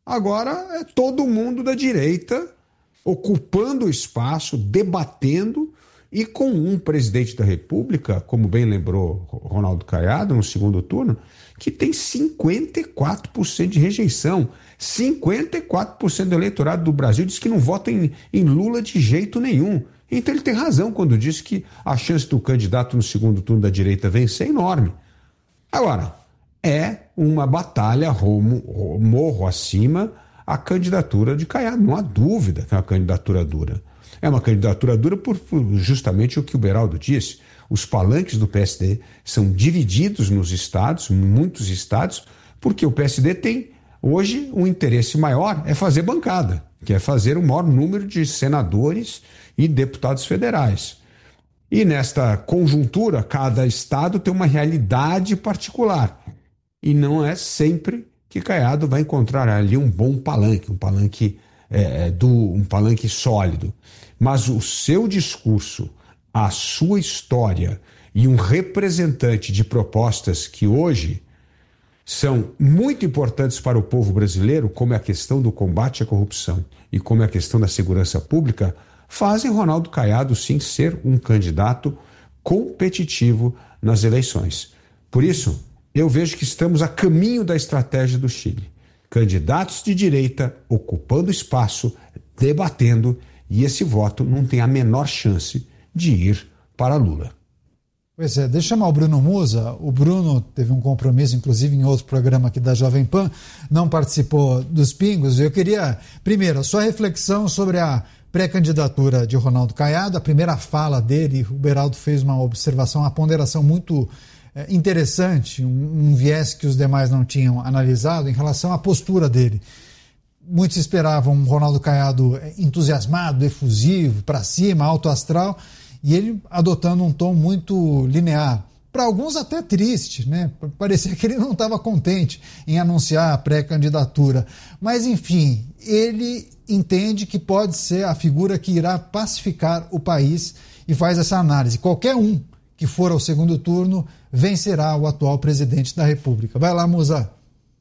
Agora é todo mundo da direita ocupando o espaço, debatendo, e com um presidente da República, como bem lembrou Ronaldo Caiado no segundo turno, que tem cinquenta e quatro por cento de rejeição. cinquenta e quatro por cento do eleitorado do Brasil diz que não vota em, em Lula de jeito nenhum. Então ele tem razão quando diz que a chance do candidato no segundo turno da direita vencer é enorme. Agora, é uma batalha rumo, morro acima a candidatura de Caiado. Não há dúvida que é uma candidatura dura. É uma candidatura dura por, por justamente o que o Beraldo disse. Os palanques do P S D são divididos nos estados, muitos estados, porque o P S D tem hoje um interesse maior, é fazer bancada, que é fazer o maior número de senadores e deputados federais. E nesta conjuntura, cada estado tem uma realidade particular. E não é sempre que Caiado vai encontrar ali um bom palanque, um palanque, é, do, um palanque sólido. Mas o seu discurso, a sua história e um representante de propostas que hoje são muito importantes para o povo brasileiro, como é a questão do combate à corrupção e como é a questão da segurança pública, fazem Ronaldo Caiado, sim, ser um candidato competitivo nas eleições. Por isso, eu vejo que estamos a caminho da estratégia do Chile. Candidatos de direita ocupando espaço, debatendo, e esse voto não tem a menor chance de ir para Lula. Pois é, deixa eu chamar o Bruno Musa. O Bruno teve um compromisso, inclusive em outro programa aqui da Jovem Pan, não participou dos Pingos. Eu queria, primeiro, a sua reflexão sobre a pré-candidatura de Ronaldo Caiado, a primeira fala dele. O Beraldo fez uma observação, uma ponderação muito é, interessante, um, um viés que os demais não tinham analisado em relação à postura dele. Muitos esperavam um Ronaldo Caiado entusiasmado, efusivo, para cima, alto astral, e ele adotando um tom muito linear. Para alguns até triste, né? Parecia que ele não estava contente em anunciar a pré-candidatura. Mas, enfim, ele entende que pode ser a figura que irá pacificar o país e faz essa análise. Qualquer um que for ao segundo turno vencerá o atual presidente da República. Vai lá, Musa.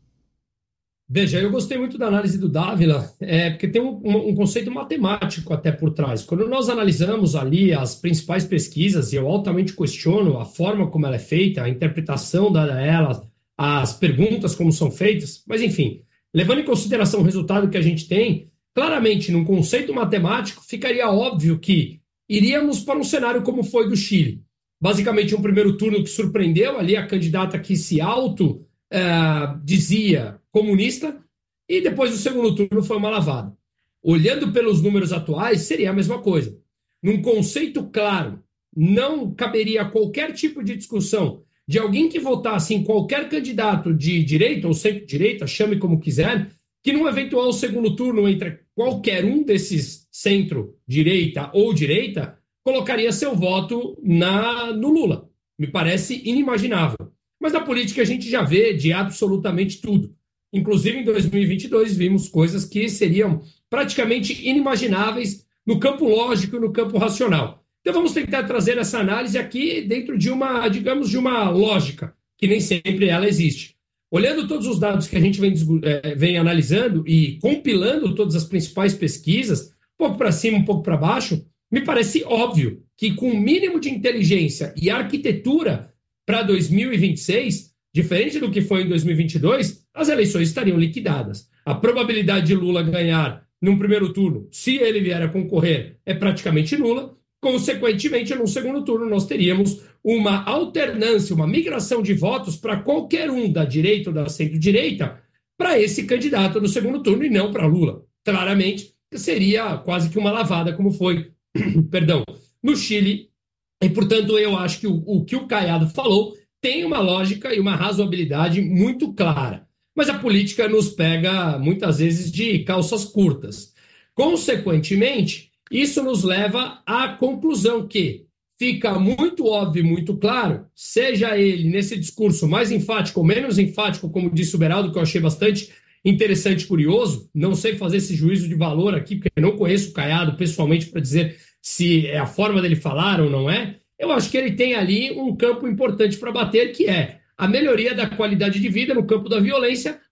Veja, eu gostei muito da análise do Dávila, é, porque tem um, um, um conceito matemático até por trás. Quando nós analisamos ali as principais pesquisas, e eu altamente questiono a forma como ela é feita, a interpretação dada a ela, as perguntas como são feitas, mas enfim, levando em consideração o resultado que a gente tem, claramente, num conceito matemático, ficaria óbvio que iríamos para um cenário como foi do Chile. Basicamente, um primeiro turno que surpreendeu ali a candidata que se auto uh, dizia comunista, e depois do segundo turno foi uma lavada. Olhando pelos números atuais, seria a mesma coisa. Num conceito claro, não caberia qualquer tipo de discussão de alguém que votasse em qualquer candidato de direita ou centro-direita, chame como quiser, que num eventual segundo turno entre qualquer um desses centro-direita ou direita, colocaria seu voto na, no Lula. Me parece inimaginável. Mas na política a gente já vê de absolutamente tudo. Inclusive, em dois mil e vinte e dois, vimos coisas que seriam praticamente inimagináveis no campo lógico e no campo racional. Então, vamos tentar trazer essa análise aqui dentro de uma, digamos, de uma lógica, que nem sempre ela existe. Olhando todos os dados que a gente vem, é, vem analisando e compilando todas as principais pesquisas, um pouco para cima, um pouco para baixo, me parece óbvio que com o mínimo de inteligência e arquitetura para dois mil e vinte e seis, diferente do que foi em dois mil e vinte e dois, as eleições estariam liquidadas. A probabilidade de Lula ganhar num primeiro turno, se ele vier a concorrer, é praticamente nula. Consequentemente, num segundo turno, nós teríamos uma alternância, uma migração de votos para qualquer um da direita ou da centro-direita para esse candidato no segundo turno e não para Lula. Claramente, seria quase que uma lavada, como foi perdão, no Chile. E, portanto, eu acho que o, o que o Caiado falou tem uma lógica e uma razoabilidade muito clara. Mas a política nos pega, muitas vezes, de calças curtas. Consequentemente, isso nos leva à conclusão que fica muito óbvio, muito claro, seja ele nesse discurso mais enfático ou menos enfático, como disse o Beraldo, que eu achei bastante interessante e curioso, não sei fazer esse juízo de valor aqui, porque eu não conheço o Caiado pessoalmente para dizer se é a forma dele falar ou não é. Eu acho que ele tem ali um campo importante para bater, que é a melhoria da qualidade de vida no campo da violência,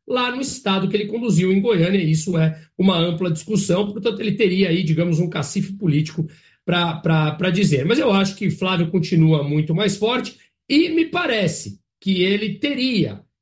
lá no estado que ele conduziu em Goiânia. Isso é uma ampla discussão, portanto ele teria aí, digamos, um cacife político para dizer. Mas eu acho que Flávio continua muito mais forte e me parece que ele teria